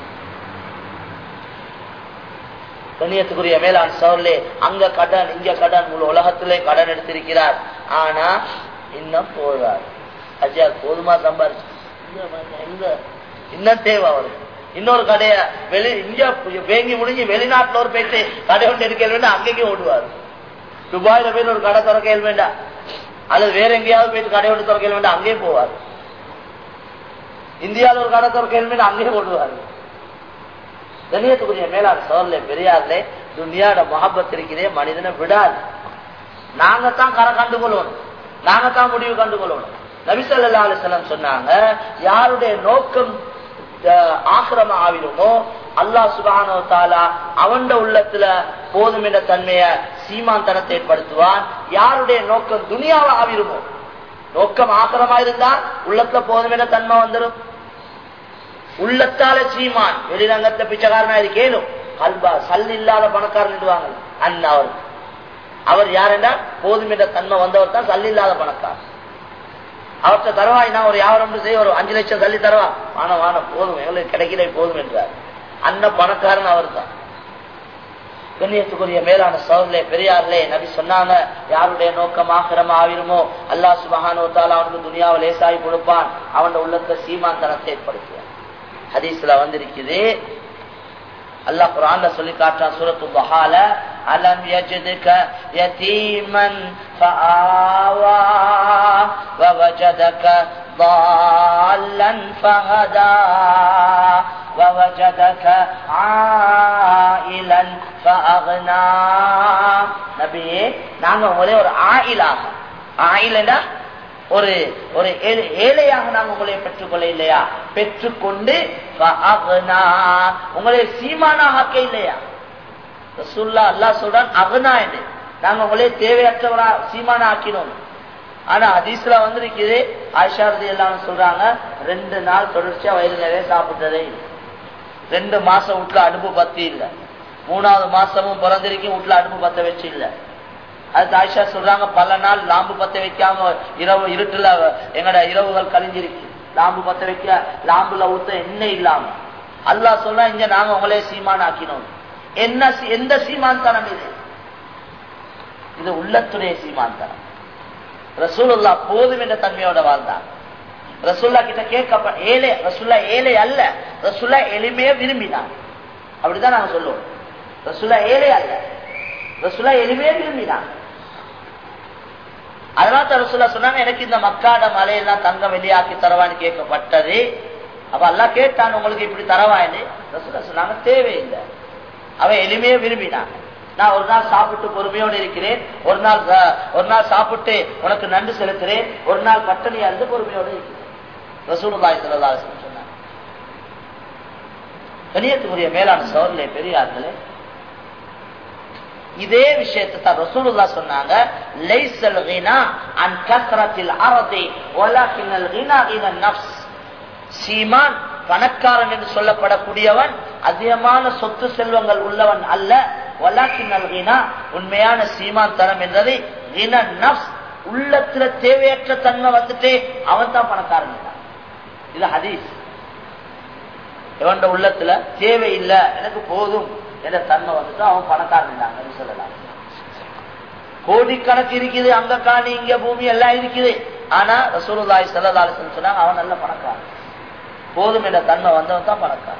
கண்ணியத்துக்குரிய மேலாண் சோழர்களே, அங்க கடன் இங்க கடன், முழு உலகத்திலே கடன் எடுத்திருக்கிறார். ஆனா இன்னும் போதாது. அஜியார் போதுமா சம்பாரிச்சு இன்னும் தேவை அவருக்கு. இன்னொரு கடைய இங்க வேங்கி முடிஞ்சு வெளிநாட்டுல ஒரு போயிட்டு கடை ஒன்று எடுக்க வேண்டாம், அங்கேயும் ஓடுவார். துபாயில போய் ஒரு கடை திறக்க வேண்டாம், அல்லது வேற எங்கேயாவது போயிட்டு கடை ஒன்று திறக்க வேண்டாம், அங்கேயும் போவார். இந்தியாவில் ஒரு கடை திறக்க வேண்டாம், அங்கேயும் ஓடுவார். கண்ணியத்துக்குரிய மேலாண் சோழர்களே, பெரியார்களே, துனியாட மஹப்பத் இருக்கிறதே மனிதனை விடாது. நாங்கத்தான் கரை கண்டுகொள்ளணும், நாங்கத்தான் முடிவு கண்டுகொள்ளணும். நபி ஸல்லல்லாஹு அலைஹி வஸல்லம் சொன்னாங்க, யாருடைய நோக்கம் ஆக்கிரம ஆவிடுமோ அல்லாஹ் சுப்ஹானஹு வ தஆலா அவன் உள்ளத்துல போதும் என்ற தன்மைய சீமாந்தனத்தை ஏற்படுத்துவான். யாருடைய நோக்கம் துனியாவை ஆவிடுமோ, நோக்கம் ஆக்கிரமா இருந்தா உள்ளத்துல போதும் என்ற தன்மை வந்துடும். உள்ளத்தால சீமான், வெளிரங்கத்துல பிச்சைக்காரனா இருக்கேனும், கல்பா சல் இல்லாத பணக்காரன் இடுவாங்க அண்ணாவருக்கு. அவர் யாருன்னா போதும் என்ற தன்மை வந்தவர் தான் சல்லி இல்லாத பணக்கார். அவர்கிட்ட தருவாய் நான் ஒரு வியாபாரம் செய்ய ஒரு 5 லட்சம் தள்ளி தருவா, வானம் போதும் எங்களுக்கு கிடைக்கல போதும் என்றார். அந்த பணக்காரன் அவர் தான். கண்ணியத்துக்குரிய மேலான சகோதரர்களே பெரியார்களே, நபி சொன்னாங்க யாருடைய நோக்கம் ஆகிரம் ஆவிருமோ அல்லாஹ் சுப்ஹானஹு வ தஆலா அவனுக்கு துனியாவை லேசாகி கொடுப்பான், அவன் உள்ளத்துல சீமாந்தனத்தை ஏற்படுத்துவான். ஹதீஸ்ல வந்திருக்குது. அல்லாஹ் குர்ஆன்ல சொல்லி காட்டுறான் சூரத்துல் துஹால, அலம் யஜிதுக யதீமன் ஃபஆவா வவஜதக ضالًا فهدى ووجدك عائلا فأغنى. நபியே நாங்க உங்களே ஒரு ஆயிலா ஒரு ஏழையாக நாங்க உங்களை பெற்றுக்கொள்ள இல்லையா, பெற்றுக்கொண்டு உங்களை சீமானாக ஆக்க இல்லையா. ரசூலுல்லாஹ் அல்லாஹ் சொல்றான் அகனா என்று, நாங்க உங்களே தேவையற்றவரா சீமான ஆக்கினோம். ஆனா ஹதீஸ்ல வந்திருக்குது, ஆயிஷா ரலியல்லாஹு சொல்றாங்க 2 நாள் தொடர்ச்சியா வயிறு நிறைய சாப்பிட்டதே இல்லை. 2 மாசம் வீட்டுல அடுப்பு பத்தி இல்ல, 3வது மாசமும் பிறந்திருக்கும் வீட்டுல அடுப்பு பத்த வச்சு இல்ல. அது ஆயிஷா சொல்றாங்க பல நாள் லாம்பு பத்த வைக்காம இரவு இருட்டுல எங்கட இரவுகள் கழிஞ்சிருக்கு. லாம்பு பத்த வைக்க லாம்புல ஊத்த எண்ணெய் இல்லாம. அல்லாஹ் சொல்றா இங்க நாங்க உங்களே சீமான் ஆக்கினோம். எந்த சீமான்தனம் இது? இது உள்ளத்துடைய சீமான்தனம். ரசூலுல்லாஹ் போதும் என்ற தன்மையோட வாழ்ந்தார். ரசூலுல்லாஹ் கிட்ட கேட்க ஏழை, ரசூலுல்லாஹ் ஏழை அல்ல, ரசூலுல்லாஹ் எளிமையை விரும்பினார். அப்படிதான் நாங்க சொல்லுவோம். ரசூலுல்லாஹ் ஏழை அல்ல, ரசூலுல்லாஹ் எளிமையை விரும்பினார். அதனால ரசூலுல்லாஹ் சொன்னாங்க எனக்கு இந்த மக்காட மலையெல்லாம் தங்கம் வெளியாக்கி தரவான்னு கேட்கப்பட்டது. அப்ப அல்லாஹ் கேட்டான் உங்களுக்கு இப்படி தரவான்னு. ரசூலுல்லாஹ் சொன்னாங்க தேவையில்லை, அவன் எளிமையை விரும்பினான். நான் ஒரு நாள் சாப்பிட்டு பொறுமையோடு இருக்கிறேன், ஒரு நாள் சாப்பிட்டு உனக்கு நன்றி செலுத்துறேன், ஒரு நாள் பட்டினியா இருந்து பொறுமையோடு இருக்கிறேன். ரசூலுல்லாஹி ஸல்லல்லாஹு அலைஹி வஸல்லம் சொன்னாங்க. கண்ணியத்துக்குரிய மேலான சகோதரர்களே பெரியார்களே, இதே விஷயத்தை தான் ரசூலுல்லாஹ் சொன்னாங்க, லைஸல் கினா அன் கஸ்ரத்தில் அர்தி வலக்கினல் கினா இலன் நஃப்ஸ். சீமான் பணக்காரன் என்று சொல்லப்படக்கூடியவன் அதிகமான சொத்து செல்வங்கள் உள்ளவன் அல்ல. வலக்கினல் கினா உண்மையான சீமான் தரம் என்றது கினா நஃப்ஸ், உள்ளத்துல தேவையற்ற தன்மை வந்துட்டே அவன் தான் பணக்காரன். இது ஹதீஸ். எவன் உள்ளத்துல தேவையில்லை எனக்கு போதும் என்ற தன்மை வந்துட்டு அவன் பணக்காரன் சொல்லலாம். கோடிக்கணக்கு இருக்குது, அங்க காணி இங்க பூமி எல்லாம் இருக்குது. ஆனா ரசூலுல்லாஹி ஸல்லல்லாஹு அலைஹி வஸல்லம் சொன்னாங்க அவன் நல்ல பணக்காரன். போதும் என்ற தன்மை வந்தவன் தான் பணக்காரன்.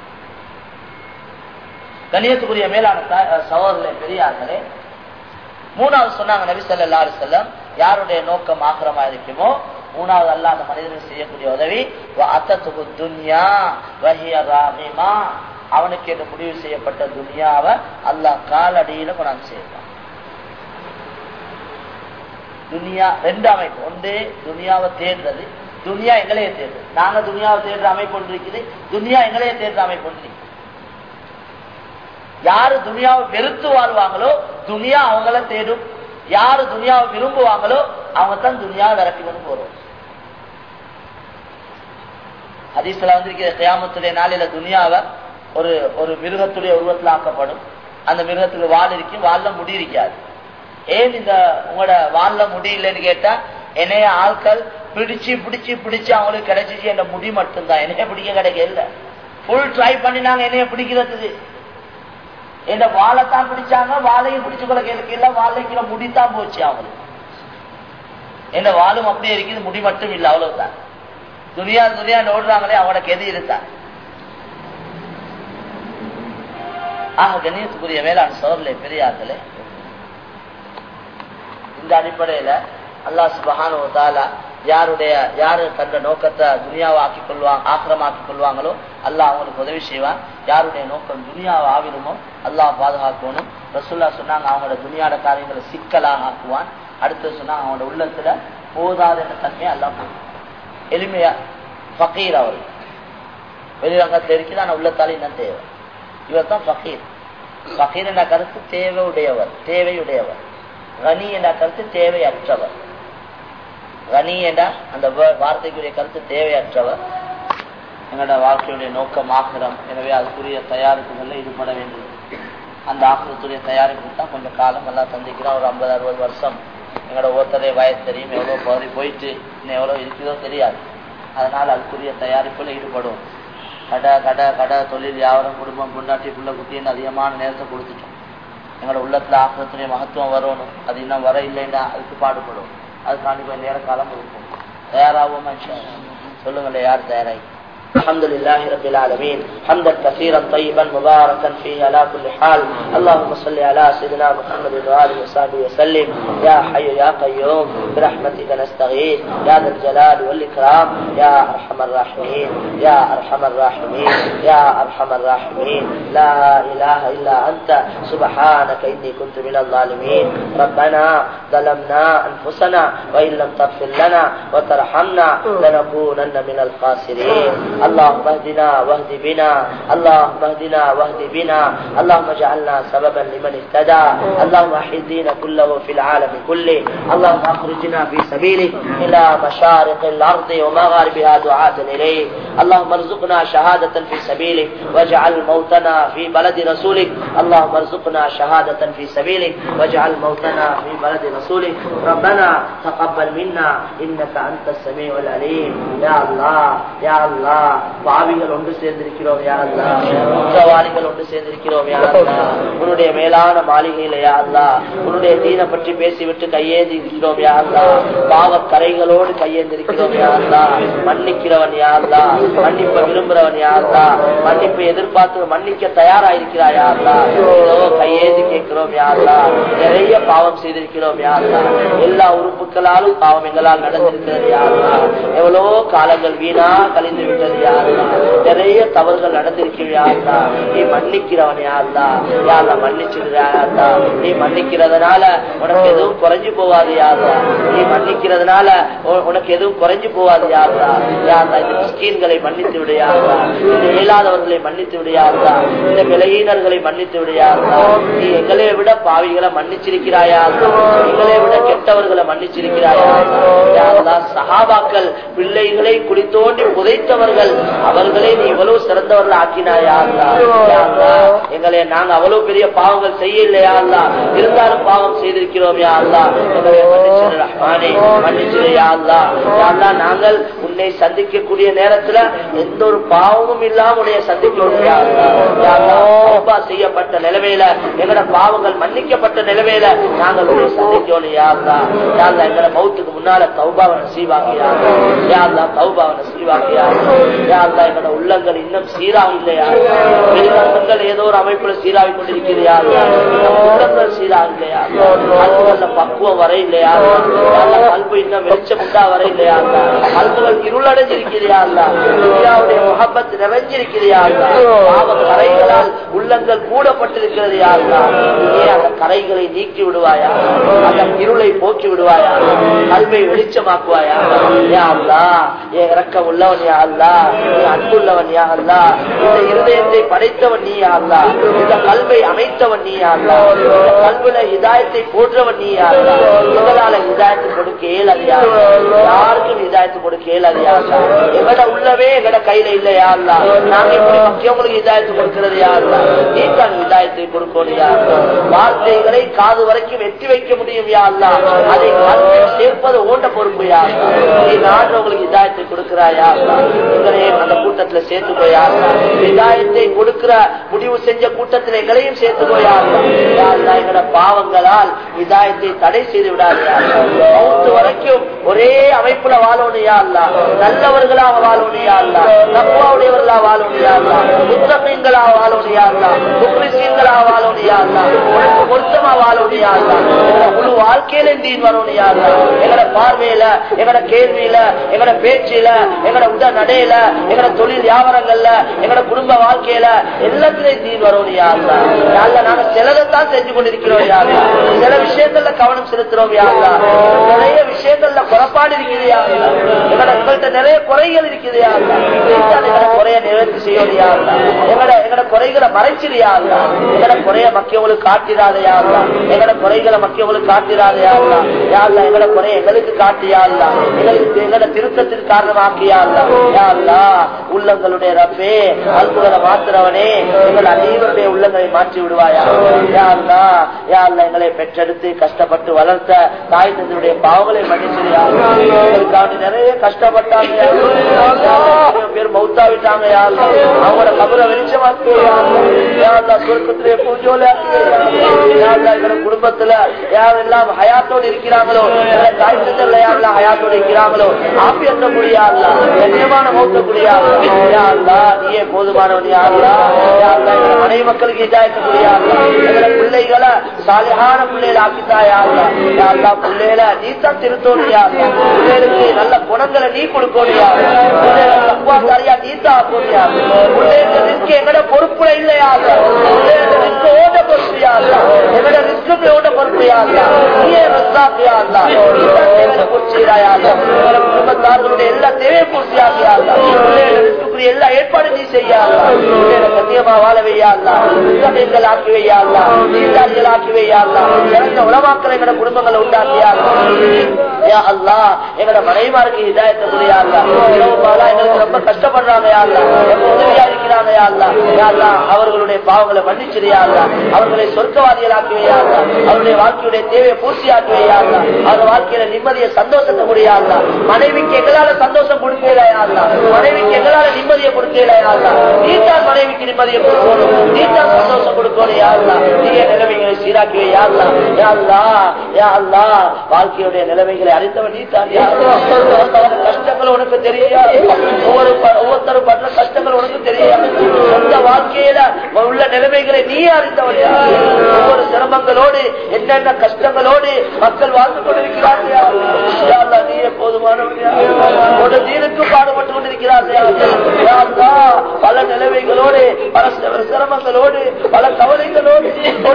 கண்ணியத்துக்குரிய மேலான சகோதரர்களே பெரியார்களே, 3வது சொன்னாங்க நபி ஸல்லல்லாஹு அலைஹி வஸல்லம் யாருடைய நோக்கம் ஆக்கிரமா இருக்குமோ 3வது அல்லாஹ் அந்த மனிதனுக்கு செய்யக்கூடிய உதவி வஅத்தது துன்யா வஹிய ராகிமா, அவனுக்கு என்று முடிவு செய்யப்பட்ட துனியாவை அல்லாஹ் காலடியில கொண்டாந்து செய்வான். துனியா 2 அமைப்பு. ஒன்று துனியாவை தேடுறது, துனியா எங்களையே தேடுறது. நாங்க துனியாவை தேடுற அமைப்பு ஒன்று இருக்குது, துனியா எங்களையே தேடுற அமைப்பு ஒன்று. யாரு துனியாவை வெறுத்து வாழ்வாங்களோ துனியா அவங்கள தேடும். யாரு துனியாவை விரும்புவாங்களோ அவங்க தான் துனியாவை விரட்டி கொண்டு போறோம். ஹதீஸ்ல வந்திருக்கிற கியாமத்துடைய நாளில துனியாவை ஒரு மிருகத்துடைய உருவத்தில் ஆக்கப்படும். அந்த மிருகத்துக்கு வால் இருக்கும், வால்ல முடி இருக்காது. ஏன் இந்த உங்களோட வால்ல முடி இல்லைன்னு கேட்டா, என்னைய ஆட்கள் பிடிச்சு பிடிச்சு பிடிச்சு அவங்களுக்கு கிடைச்சிச்சு என்ற முடி மட்டும்தான், என்னைய பிடிக்க கிடைக்க இல்ல. ஃபுல் ட்ரை பண்ணினாங்க என்னைய பிடிக்கிறதுக்கு, என்ற வாழைத்தான் பிடிச்சாங்க, வாழையும் பிடிச்சு கொள்ள கேட்கல, வாழைக்குள்ள முடித்தான் போச்சு அவங்களுக்கு. என்ற வாழும் அப்படியே இருக்குது, முடி மட்டும் இல்லை, அவ்வளவுதான். துனியா துனியா ஓடுறாங்களே அவனுக்கு எது இருந்தா. ஆக கண்ணியத்துக்குரிய மேலான சோழர்களே பெரியார்களே, இந்த அடிப்படையில அல்லாஹ் சுப்ஹானஹு வ தஆலா யாரு தந்த நோக்கத்தை துனியாவை ஆக்கிரமாக்கிக் கொள்வாங்களோ அல்லாஹ் அவங்களுக்கு உதவி செய்வான். யாருடைய நோக்கம் துனியாவை ஆவிடுமோ அல்லாஹ் பாதுகாக்கணும். ரசூலுல்லாஹ் சொன்னாங்க அவங்களோட துனியாட காரியங்களை சிக்கலாக ஆக்குவான். அடுத்து சொன்னாங்க அவங்களோட உள்ளத்துல போதாத என்ற தன்மையை அல்லாஹ் போகும். எளிமையா ஃபகீர், அவர் வெளிரங்கத்தில் இருக்குது, ஆனா உள்ளத்தால இன்னும் தேவை. இவர் தான் ஃபகீர். ஃபகீர் என்ற கருத்து தேவையுடையவர். கனி என்ற கருத்து தேவையற்றவர். கனி என்ற அந்த வார்த்தைக்குரிய கருத்து தேவையற்றவர். எங்களோட வாழ்க்கையுடைய நோக்கம் ஆக்கிரம். எனவே அதுக்குரிய தயாரிப்புகளில் ஈடுபட வேண்டும். அந்த ஆக்கிரத்துடைய தயாரிப்பு தான் கொஞ்சம் காலம் எல்லாம் தந்திக்கிறோம். ஒரு 50-60 வருஷம் எங்களோட ஒருத்தரை வயசு தெரியும், எவ்வளோ பகுதி போயிட்டு இன்னும் எவ்வளோ இருக்குதோ தெரியாது. அதனால் அதுக்குரிய தயாரிப்பில் ஈடுபடும். கடை தொழில் வியாபாரம் குடும்பம் பொண்டாட்டி புள்ள குட்டின்னு அதிகமான நேரத்தை கொடுத்துட்டோம். எங்களோட உள்ளத்தில் ஆக்கிரத்துடைய மகத்துவம் வரணும். அது இன்னும் வர இல்லைன்னா அதுக்கு பாடுபடும். அதுக்காண்டி கொஞ்சம் நேர காலம் இருக்கும். தயாராகுமா? சொல்லுங்களேன், யார் தயாராகி? الحمد لله رب العالمين حمدا كثيرا طيبا مباركا فيه على كل حال. اللهم صل على سيدنا محمد وآله وصحبه وسلم. يا حي يا قيوم برحمتك نستغيث يا ذا الجلال والإكرام يا أرحم الراحمين يا أرحم الراحمين يا أرحم الراحمين. لا إله إلا أنت سبحانك إني كنت من الظالمين. ربنا ظلمنا أنفسنا وإن لم تغفر لنا وترحمنا لنكونن من الخاسرين. اللهم اهدنا واهد بنا اللهم اهدنا واهد بنا اللهم اجعلنا سببا لمن اهتدى. اللهم احيي الدين كله في العالم كله. اللهم اخرجنا في سبيلك الى مشارق الارض ومغاربها دعاة اليك. اللهم ارزقنا شهادة في سبيلك واجعل موتنا في بلد رسولك. اللهم ارزقنا شهادة في سبيلك واجعل موتنا في بلد رسولك. ربنا تقبل منا انك انت السميع العليم. يا الله يا الله, பாவிகள் ஒன்று சேர்ந்திருக்கிறோம் யா அல்லாஹ், குற்றவாளிகள் ஒன்று சேர்ந்திருக்கிறோம் யா அல்லாஹ். உன்னுடைய மேலான மாளிகையில யா அல்லாஹ் உன்னுடைய தீனை பற்றி பேசிவிட்டு கையேந்தி இருக்கிறோம் யா அல்லாஹ். பாவ கரைகளோடு கையேந்திருக்கிறோம் யா அல்லாஹ். மன்னிக்கிறவன் யா அல்லாஹ், மன்னிப்ப விரும்புறவன் யா அல்லாஹ், மன்னிப்பை எதிர்பார்த்து மன்னிக்க தயாராயிருக்கிறாய் யா அல்லாஹ். கையேந்தி கேட்கிறோம் யா அல்லாஹ். நிறைய பாவம் செய்திருக்கிறோம் யா அல்லாஹ். எல்லா உறுப்புகளாலும் பாவம் எங்களால் நடந்திருக்கிறது யா அல்லாஹ். எவ்வளோ காலங்கள் வீணா கழிந்து விட்டது யா அல்லாஹ். நிறைய தவறுகள் நடந்திருக்கிறா. நீ மன்னிக்கிறவன் யா அல்லாஹ். யா அல்லாஹ் மன்னிச்சிடுறா யா அல்லாஹ். நீ மன்னிக்கிறதுனால உனக்கு எதுவும் குறைஞ்சு போவாது யா அல்லாஹ். நீ மன்னிக்கிறதுனால உனக்கு எதுவும் குறைஞ்சு போவாது யா அல்லாஹ். யா அல்லாஹ் இந்த மிஸ்கீன்களை மன்னித்து விடு யா அல்லாஹ். இந்த இயலாதவர்களை மன்னித்து விடு யா அல்லாஹ். இந்த விலையினர்களை மன்னித்து விடு யா அல்லாஹ். நீ எங்களை விட பாவிகளை மன்னிச்சிருக்கிறாயா அல்லாஹ். எங்களை விட கெட்டவர்களை மன்னிச்சிருக்கிறாயா அல்லாஹ். யா அல்லாஹ் சஹாபாக்கள் பிள்ளைகளை குளித்தோண்டி புதைத்தவர்கள், அவர்களை நீ இவ்வளவு சிறந்தவர்கள் ஆக்கினாயா அல்லாஹ். யா அல்லாஹ் எங்களை நாங்க அவ்வளவு பெரிய பாவங்கள் செய்ய இல்லையா அல்லாஹ், இருந்தாலும் பாவம் செய்திருக்கிறோம் யா அல்லாஹ். எங்களை மன்னிச்சிரு ரஹ்மானே, மன்னிச்சிரு யா அல்லாஹ். யா அல்லாஹ் நாங்கள் உன்னை சந்திக்கக்கூடிய நேரத்துல எந்த ஒரு பாவமும் இல்லாம உன்னை சந்திக்கிறோம் யா அல்லாஹ். யா அல்லாஹ் தௌபா செய்யப்பட்ட நிலைமையில, எங்களோட பாவங்கள் மன்னிக்கப்பட்ட நிலைமையில நாங்கள் உன்னை சந்திக்கணும் யா அல்லாஹ். யா அல்லாஹ் எங்களோட மௌத்துக்கு முன்னால தௌபாவை நசீபாக்கியா யா அல்லாஹ். தௌபாவை நசீபாக்கியா யா அல்லாஹ். எங்களோட உள்ளங்கள் இன்னும் சீராக இல்லையா, வெளிநங்கள் ஏதோ ஒரு அமைப்புல சீராகி கொண்டிருக்கிறா, உள்ளங்கள் சீராக இல்லையா, கல்புகள்ல பக்குவம் வர இல்லையா, கல்பு இன்னும் வெளிச்சம் உண்டா வர இல்லையா, கல்புகள் இருளடைஞ்சிருக்கிறா, துன்யாவுடைய முஹப்பத் நிறைஞ்சிருக்கிறா, பாவ கரைகளால் உள்ளங்கள் கூடப்பட்டிருக்கிறது யா அல்லாஹ். நீ அந்த கரைகளை நீக்கி விடுவாயா, அந்த இருளை போக்கி விடுவாயா, கல்வை வெளிச்சமாக்குவாயா யா அல்லாஹ். இறக்கம் உள்ளவன் யா அல்லாஹ், நீ அன்புள்ளவன் யா அல்லாஹ். இந்த இருதயத்தை படைத்தவன் நீ யா அல்லாஹ். இந்த கல்வை அமைத்தவன் நீ யா அல்லாஹ். இந்த கல்வில ஹிதாயத்தை போன்றவன் நீ யா அல்லாஹ். எங்களால ஹிதாயத்து கொடுக்க இயலாது யா அல்லாஹ். யாருக்கும் ஹிதாயத்து கொடுக்க இயலாது யா அல்லாஹ். எங்கட உள்ளவே எங்கட கையில இல்ல யா அல்லாஹ். நாங்க எப்படி மக்கியவங்களுக்கு ஹிதாயத்து கொடுக்கிறது யா அல்லாஹ். நீ தான் ஹிதாயத்தை கொடுக்கணும் யா அல்லாஹ். வார்த்தைகளை காது வரைக்கும் எட்டி வைக்க முடியும் யா அல்லாஹ். அதை கல்வியில் சேர்ப்பது ஓட்ட பொறுப்பு யா அல்லாஹ். நீ நாடுறவங்களுக்கு ஹிதாயத்தை கொடுக்கிறாயா அல்லாஹ். எங்களையும் அந்த கூட்டத்துல சேர்த்து போயா அல்லாஹ். ஹிதாயத்தை கொடுக்கிற முடிவு செஞ்ச கூட்டத்தில் எங்களையும் சேர்த்து போயா அல்லாஹ். எங்களோட பாவங்களால் ஹிதாயத்தை தடை செய்து விடாதயா அல்லாஹ். மௌத்து வரைக்கும் ஒரே அமைப்புல வாழணும் யா அல்லாஹ். நல்லவர்களாக வாழணும் யா அல்லாஹ். தக்வாவுடையவர்களாக வாழணும் யா அல்லாஹ். முத்தகீன்களாக வாழணும் யா அல்லாஹ். முக்லிஸீன்களாக வாழணும் யா அல்லாஹ். உனக்கு பொருத்தமா வாழணும் யா அல்லாஹ். எங்களோட முழு வாழ்க்கையில தீன் வரணும் யா அல்லாஹ். எங்களோட பார்வையில, எங்களோட கேள்வியில, எங்களோட பேச்சில, எங்களோட உட நடையில, எங்களோட தொழில் வியாபாரங்கள்ல, எங்களோட குடும்ப வாழ்க்கையில எல்லாத்திலையும் தீன் வரணும் யா அல்லாஹ். யா அல்லாஹ் நாங்க சிலதான் செஞ்சு கொண்டிருக்கிறோம் யா அல்லாஹ். சில விஷயங்கள்ல கவனம் செலுத்துறோம் யா அல்லாஹ். நிறைய விஷயங்கள்ல குறைபாடு இருக்குது யா அல்லாஹ். எங்கள்கிட்ட நிறைய குறைகள் இருக்குது யா அல்லாஹ். எங்களோட குறைய நிறைவேற்றி செய்யணும் யா அல்லாஹ். எங்களோட குறைகளை மறைச்சிரு யா அல்லாஹ். எங்களோட குறைய மக்கியவங்களுக்கு காட்டிடாத யா அல்லாஹ். எங்களோட குறைகளை மக்கியவங்களுக்கு காட்டிடாத செய்யாதயா அல்லா. யா அல்லா எங்கட குறை எங்களுக்கு காட்டியா அல்லா, எங்களுக்கு எங்கட திருத்தத்திற்கு காரணமாக்கியா அல்லா. யா அல்லா உள்ளங்களுடைய ரப்பே அல்புகளை மாத்துறவனே எங்கள் அனைவருடைய உள்ளங்களை மாற்றி விடுவாயா. யா அல்லா யா அல்லா எங்களை பெற்றெடுத்து கஷ்டப்பட்டு வளர்த்த தாய் தந்தையுடைய பாவங்களை மன்னிச்சியா. எங்களுக்காக நிறைய கஷ்டப்பட்டாங்க, பேர் மௌத்தாவிட்டாங்க. யா அல்லா அவங்களோட கபரை வெளிச்சமாக்கு. யா அல்லா சொர்க்கத்திலே பூஜோல குடும்பத்துல யாரெல்லாம் ஹயாத்தோடு இருக்கிறாங்களோ, தாய் தந்தை யாரெல்லாம் ஹயாத்தோடு இருக்கிறாங்களோ ஆபியத்த முடியாது, கண்ணியமான மௌத்த முடியாது. நீயே போதுமானவன். மனை மக்களுக்கு இதாயத்த முடியாது. எங்களை பிள்ளைகளை சாலியான பிள்ளைகளை ஆக்கித்தாயா. பிள்ளைகளை நீ தான் திருத்தோனியா, பிள்ளைகளுக்கு நல்ல குணங்களை நீ கொடுக்கோனியா, பிள்ளைகளை நீ தான் ஆக்கோனியா. பிள்ளைகளுக்கு எங்கட பொறுப்புல இல்லையா, பிள்ளைகளுக்கு ஓட பொறுப்பியா, எங்கட ரிஸ்க்கு ஓட பொறுப்பியா, நீயே ரத்தாக்கியா, குடும்பத்தார்களுடைய எல்லா தேவையை பூர்த்தியாகியா, பிள்ளைகளுக்கு எல்லா ஏற்பாடு நீ செய்யா, சத்தியமா வாழ வையா, ஆக்கி வையா, ஆக்கி வையா, உலமாக்களை எங்கட குடும்பங்களை உண்டாக்கியா. எங்கட மனைமாருக்கு ஹிதாயத்தை புரியாதா, எங்களுக்கு ரொம்ப கஷ்டப்படுறாங்க, உதவியா இருக்கிறாங்க. அவர்களுடைய பாவங்களை மன்னிச்சிரியா, அவர்களை சொர்க்கவாதிகள் ஆக்கி வையா, அவருடைய வாழ்க்கையுடைய தேவையை பூர்த்தி ஆக்கி வையா, அவர் வாழ்க்கையில நிம்மதியை சந்தோஷத்தை முடியாது. மனைவிக்கு எங்களால சந்தோஷம் கொடுக்கலையா, மனைவிக்கு எங்களால நிம்மதியை கொடுக்கலையா, நீதான் மனைவிக்கு நிம்மதியை கொடுக்கணும், நீதான் சந்தோஷம் கொடுக்கணும். யாருலா நீங்க நிலைமைகளை சீராக்கி யாருலா, யாருலா யாருலா வாழ்க்கையுடைய நிலைமைகளை அறிந்தவன் நீதான். கஷ்டங்கள் உனக்கு தெரியாது, ஒவ்வொருத்தரும் பண்ற கஷ்டங்கள் உனக்கு தெரியாது. சொந்த வாழ்க்கையில உள்ள நிலைமைகளை நீ அறிந்தவன். ஒவ்வொரு சிரமங்களோடு என்னென்ன கஷ்டங்களோடு மக்கள் வாழ்ந்து கொண்டிருக்கிறார்கள். நீயே போதுமானவன், தீனுக்கு பாடுபட்டு கொண்டிருக்கிறார்கள். பல நிலைமைகளோடு பல சிரமங்களோடு பல கவலைகளோடு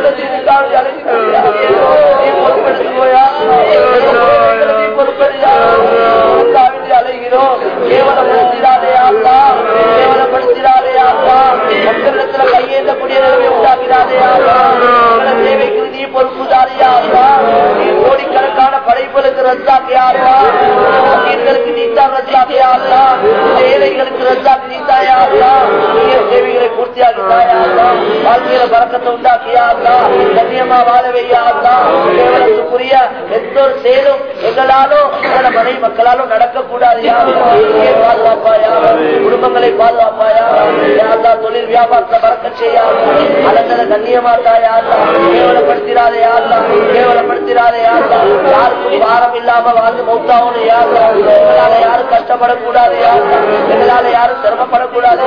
அலைகிறோம். கேவலப்படுத்தினாலே ஆத்தா, கேவலப்படுத்தினாலே ஆத்தா, மக்களிடத்துல கையேந்தக்கூடிய நிலைமை உண்டாக்கினாலே ஆத்தா, தேவைக்கு நீ பொறுப்புதாரியா ஆத்தா, நீ கோடிக்கணக்கான படைப்புகளுக்கு ரத்தாக்கியாரா, நீர்களுக்கு நீத்தான் ரத்தாக்கியாரா, ஏழைகளுக்கு ரத்தாக்கி நீத்தாயாரா, தேவைகளை பூர்த்தியாக்கித்தாயாரா, வாழ்க்கையில பறக்கத்தை உண்டாக்கியாரா, கண்ணியமா வாழ வையாரா. கேவலத்துக்குரிய எந்த ஒரு செயலும் எங்களாலும் எங்கள மனை மக்களாலும் நடக்கக்கூடாது. பாதுகாப்பாயா, குடும்பங்களை பாதுகாப்பாயா, தொழில் வியாபாரத்தை பறக்க செய்யாரா, அலங்கல கண்ணியமாத்தாயா, கேவலப்படுத்தினாதே யாரா, கேவலப்படுத்தினாதே யாரா, யாருக்கும் பாரம் இல்லாம வாழ்ந்து மௌத்தாவும் யாரா, எங்களால யாரும் கஷ்டப்படக்கூடாது, யாரா எங்களால யாரும் சிரமப்படக்கூடாது.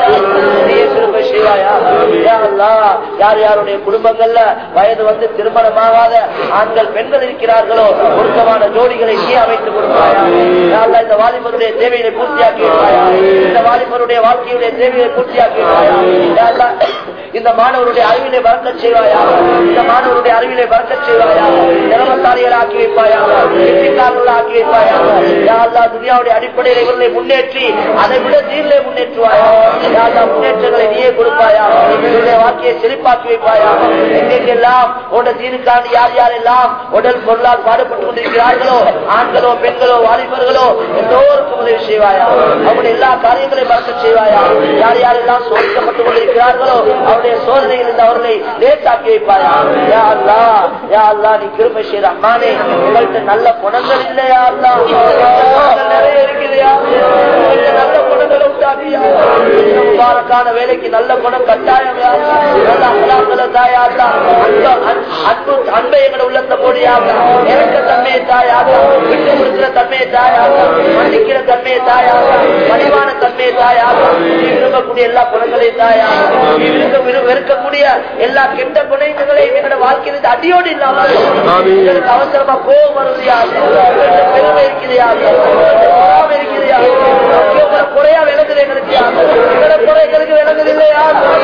யார் யாருடைய குடும்பங்கள்ல வயது வந்து திருமணமாகாத ஆண்கள் பெண்கள் இருக்கிறார்களோ பொருத்தமான ஜோடிகளை நீ அமைத்துக் கொடுப்பாயா. இந்த வாலிபருடைய தேவையை பூர்த்தியாக்கி விடுவாயா, இந்த வாலிபருடைய வாழ்க்கையுடைய தேவையை பூர்த்தியாக்கி விடுவாயா. இந்த மாணவருடைய அறிவிலை வளர்க்க செய்வாயா, இந்த மாணவருடைய அறிவிலை வளர்க்க செய்வாயா, திறமசாலிகளை ஆக்கி வைப்பாயா, ஆக்கி வைப்பாயா. துனியாவுடைய அடிப்படையில் இவர்களை முன்னேற்றி அதை விட தீர்லை முன்னேற்றுவாயா. முன்னேற்றங்களை நீயே கொடுப்பாயா, இவருடைய வாழ்க்கையை செழிப்பாக்கி வைப்பாயா. எங்கெல்லாம் உட தீனுக்காண்டி யார் யாரெல்லாம் உடல் பொருளால் பாடுபட்டுக் கொண்டிருக்கிறார்களோ ஆண்களோ பெண்களோ வாலிபர்களோ எல்லோருக்கும் உதவி செய்வாயா, அவருடைய எல்லா காரியங்களையும் வளர்க்க செய்வாயா. யார் யாரெல்லாம் சோதிக்கப்பட்டுக் கொண்டிருக்கிறார்களோ அவருடைய சோதனையில் இருந்து அவர்களை லேட்டாக்கி வைப்பாயா. யா அல்லாஹ், யா அல்லாஹ் நீ கிருபை செய்த அம்மானே, எங்கள்கிட்ட நல்ல குணங்கள் இல்லையா, நிறைய இருக்கிறியா, நல்ல குணங்களை உண்டாக்கியா. முபாரக்கான வேலைக்கு நல்ல குணம் கட்டாயம், நல்ல அல்லாஹ்களை தாயா, அன்பை எங்களை உள்ளத்தை போடியாக, இறக்க தன்மையை தாயாக, விட்டு கொடுக்கிற தன்மையை தாயாக, மன்னிக்கிற தன்மையை தாயாக, மலிவான தன்மையை தாயாக, நீ விரும்பக்கூடிய எல்லா குணங்களையும் தாயாக, நீ வெறுக்கக்கூடிய எல்லா கெட்ட குணங்களையும் எங்களோட வாழ்க்கையிலிருந்து அடியோடு இல்லாமல் எங்களுக்கு அவசரமா கோபம் வருவதையா, பெருமை இருக்கிறையா, இருக்கிறையா, குறையா விளங்குது எங்களுக்கு, எங்களோட குறை எங்களுக்கு விளங்குது இல்லையா,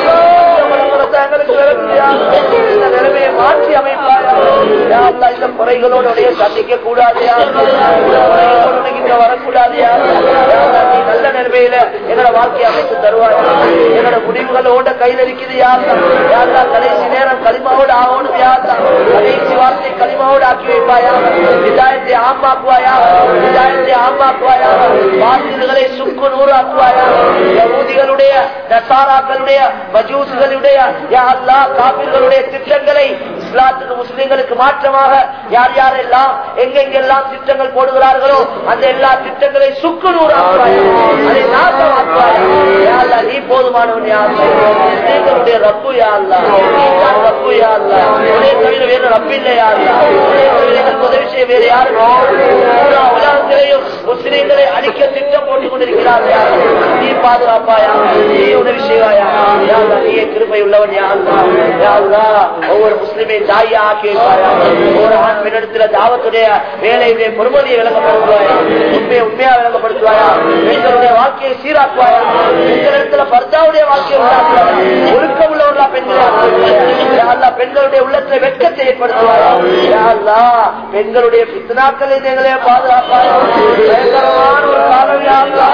இந்த நிலைமையை மாற்றி அமைப்பாயா. இந்த குறைகளோடைய சந்திக்க கூடாதியா, வரக்கூடாதியா. நல்ல நிலைமையில எங்களோட வாழ்க்கையை அமைத்து தருவாயா, எங்களோட முடிவுகளோட கையில் இருக்குது. யாருதான் கடைசி நேரம் களிமாவோடு ஆகணும், யாருதான் கடைசி வார்த்தை களிமா கலிமாவோடு ஆக்கி வைப்பாயா, ஹிதாயத்தை ஆமாக்குவாயா, ஹிதாயத்தை ஆமாக்குவாயா, பாத்தில்களை சுக்கு நூறாக்குவாயா, யஹூதிகளுடைய நசாராக்களுடைய மஜூஸ்களுடைய யா அல்லாஹ் காபிர்களுடைய திட்டங்களை இஸ்லாத்துக்கு முஸ்லிம்களுக்கு மாற்றமாக யார் யாரெல்லாம் எங்கெங்கெல்லாம் திட்டங்கள் போடுகிறார்களோ அந்த எல்லா திட்டங்களை சுக்கு நூறாக்குவாயா, அதை நாசமாக்குவாயா. யா அல்லாஹ் நீ போதுமானவன் யா அல்லாஹ், முஸ்லிம்களுடைய ரப்பு யா அல்லாஹ், நீதான் ரப்பு யா அல்லாஹ், உன்னை தவிர வேறு ரப்பு இல்லை யா அல்லாஹ், உன்னை தவிர எங்களுக்கு உதவி செய்ய வேறு யாரும் உலகத்திலேயும் முஸ்லிம்களை அழிக்க திட்டம் போட்டுக் கொண்டிருக்கிறார்கள் யா அல்லாஹ், நீ பாதுகாப்பாயா, நீ உதவி செய்வாயா யா அல்லாஹ், நீயே கிருபை உள்ளவன் யா அல்லாஹ். யா அல்லாஹ் ஒவ்வொரு முஸ்லிமை தாயா ஆக்கி வைப்பாயா, ஒவ்வொரு ஆண் பெண்ணிடத்துல தாவத்துடைய வேலையுடைய பொறுமதியை விளங்கப்படுத்துவாயா, உண்மையா விளங்கப்படுத்துவாயா, பெண்களுடைய வாழ்க்கையை சீராக்குவாயா, பெண்களிடத்துல பர்தாவுடைய வாழ்க்கையை உண்டாக்குவாயா, ஒழுக்கம் உள்ளவர்களா பெண்களை ஆக்குவாயா, பெண்களுடைய உள்ளத்துல வெட்கத்தை ஏற்படுத்துவாயா, பெண்களுடைய பித்னாக்களை நீங்களே பாதுகாப்பாயா, பயங்கரமான ஒரு காலவியாங்களா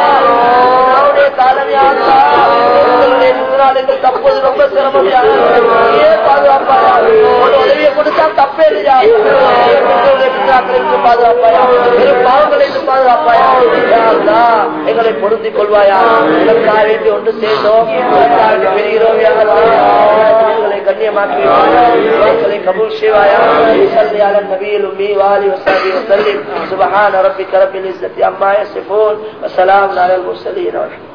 தப்போது ரொம்ப சிரமம் பாதுகாப்பாயா, உதவியை கொடுத்தா தப்பே இல்லையா, பாதுகாப்பாயா, வெறும் பாவங்களை பாதுகாப்பாயா, எங்களை பொருந்திக் கொள்வாயா, எங்களுக்காக வேண்டி ஒன்று சேர்ந்தோம், பெறுகிறோம், எங்களை கண்ணியமாக்கி கபூல் செய்வாயா. النبي الأمي وآله وصحبه وسلم. سبحان ربك رب العزة عما يصفون وسلام على المرسلين.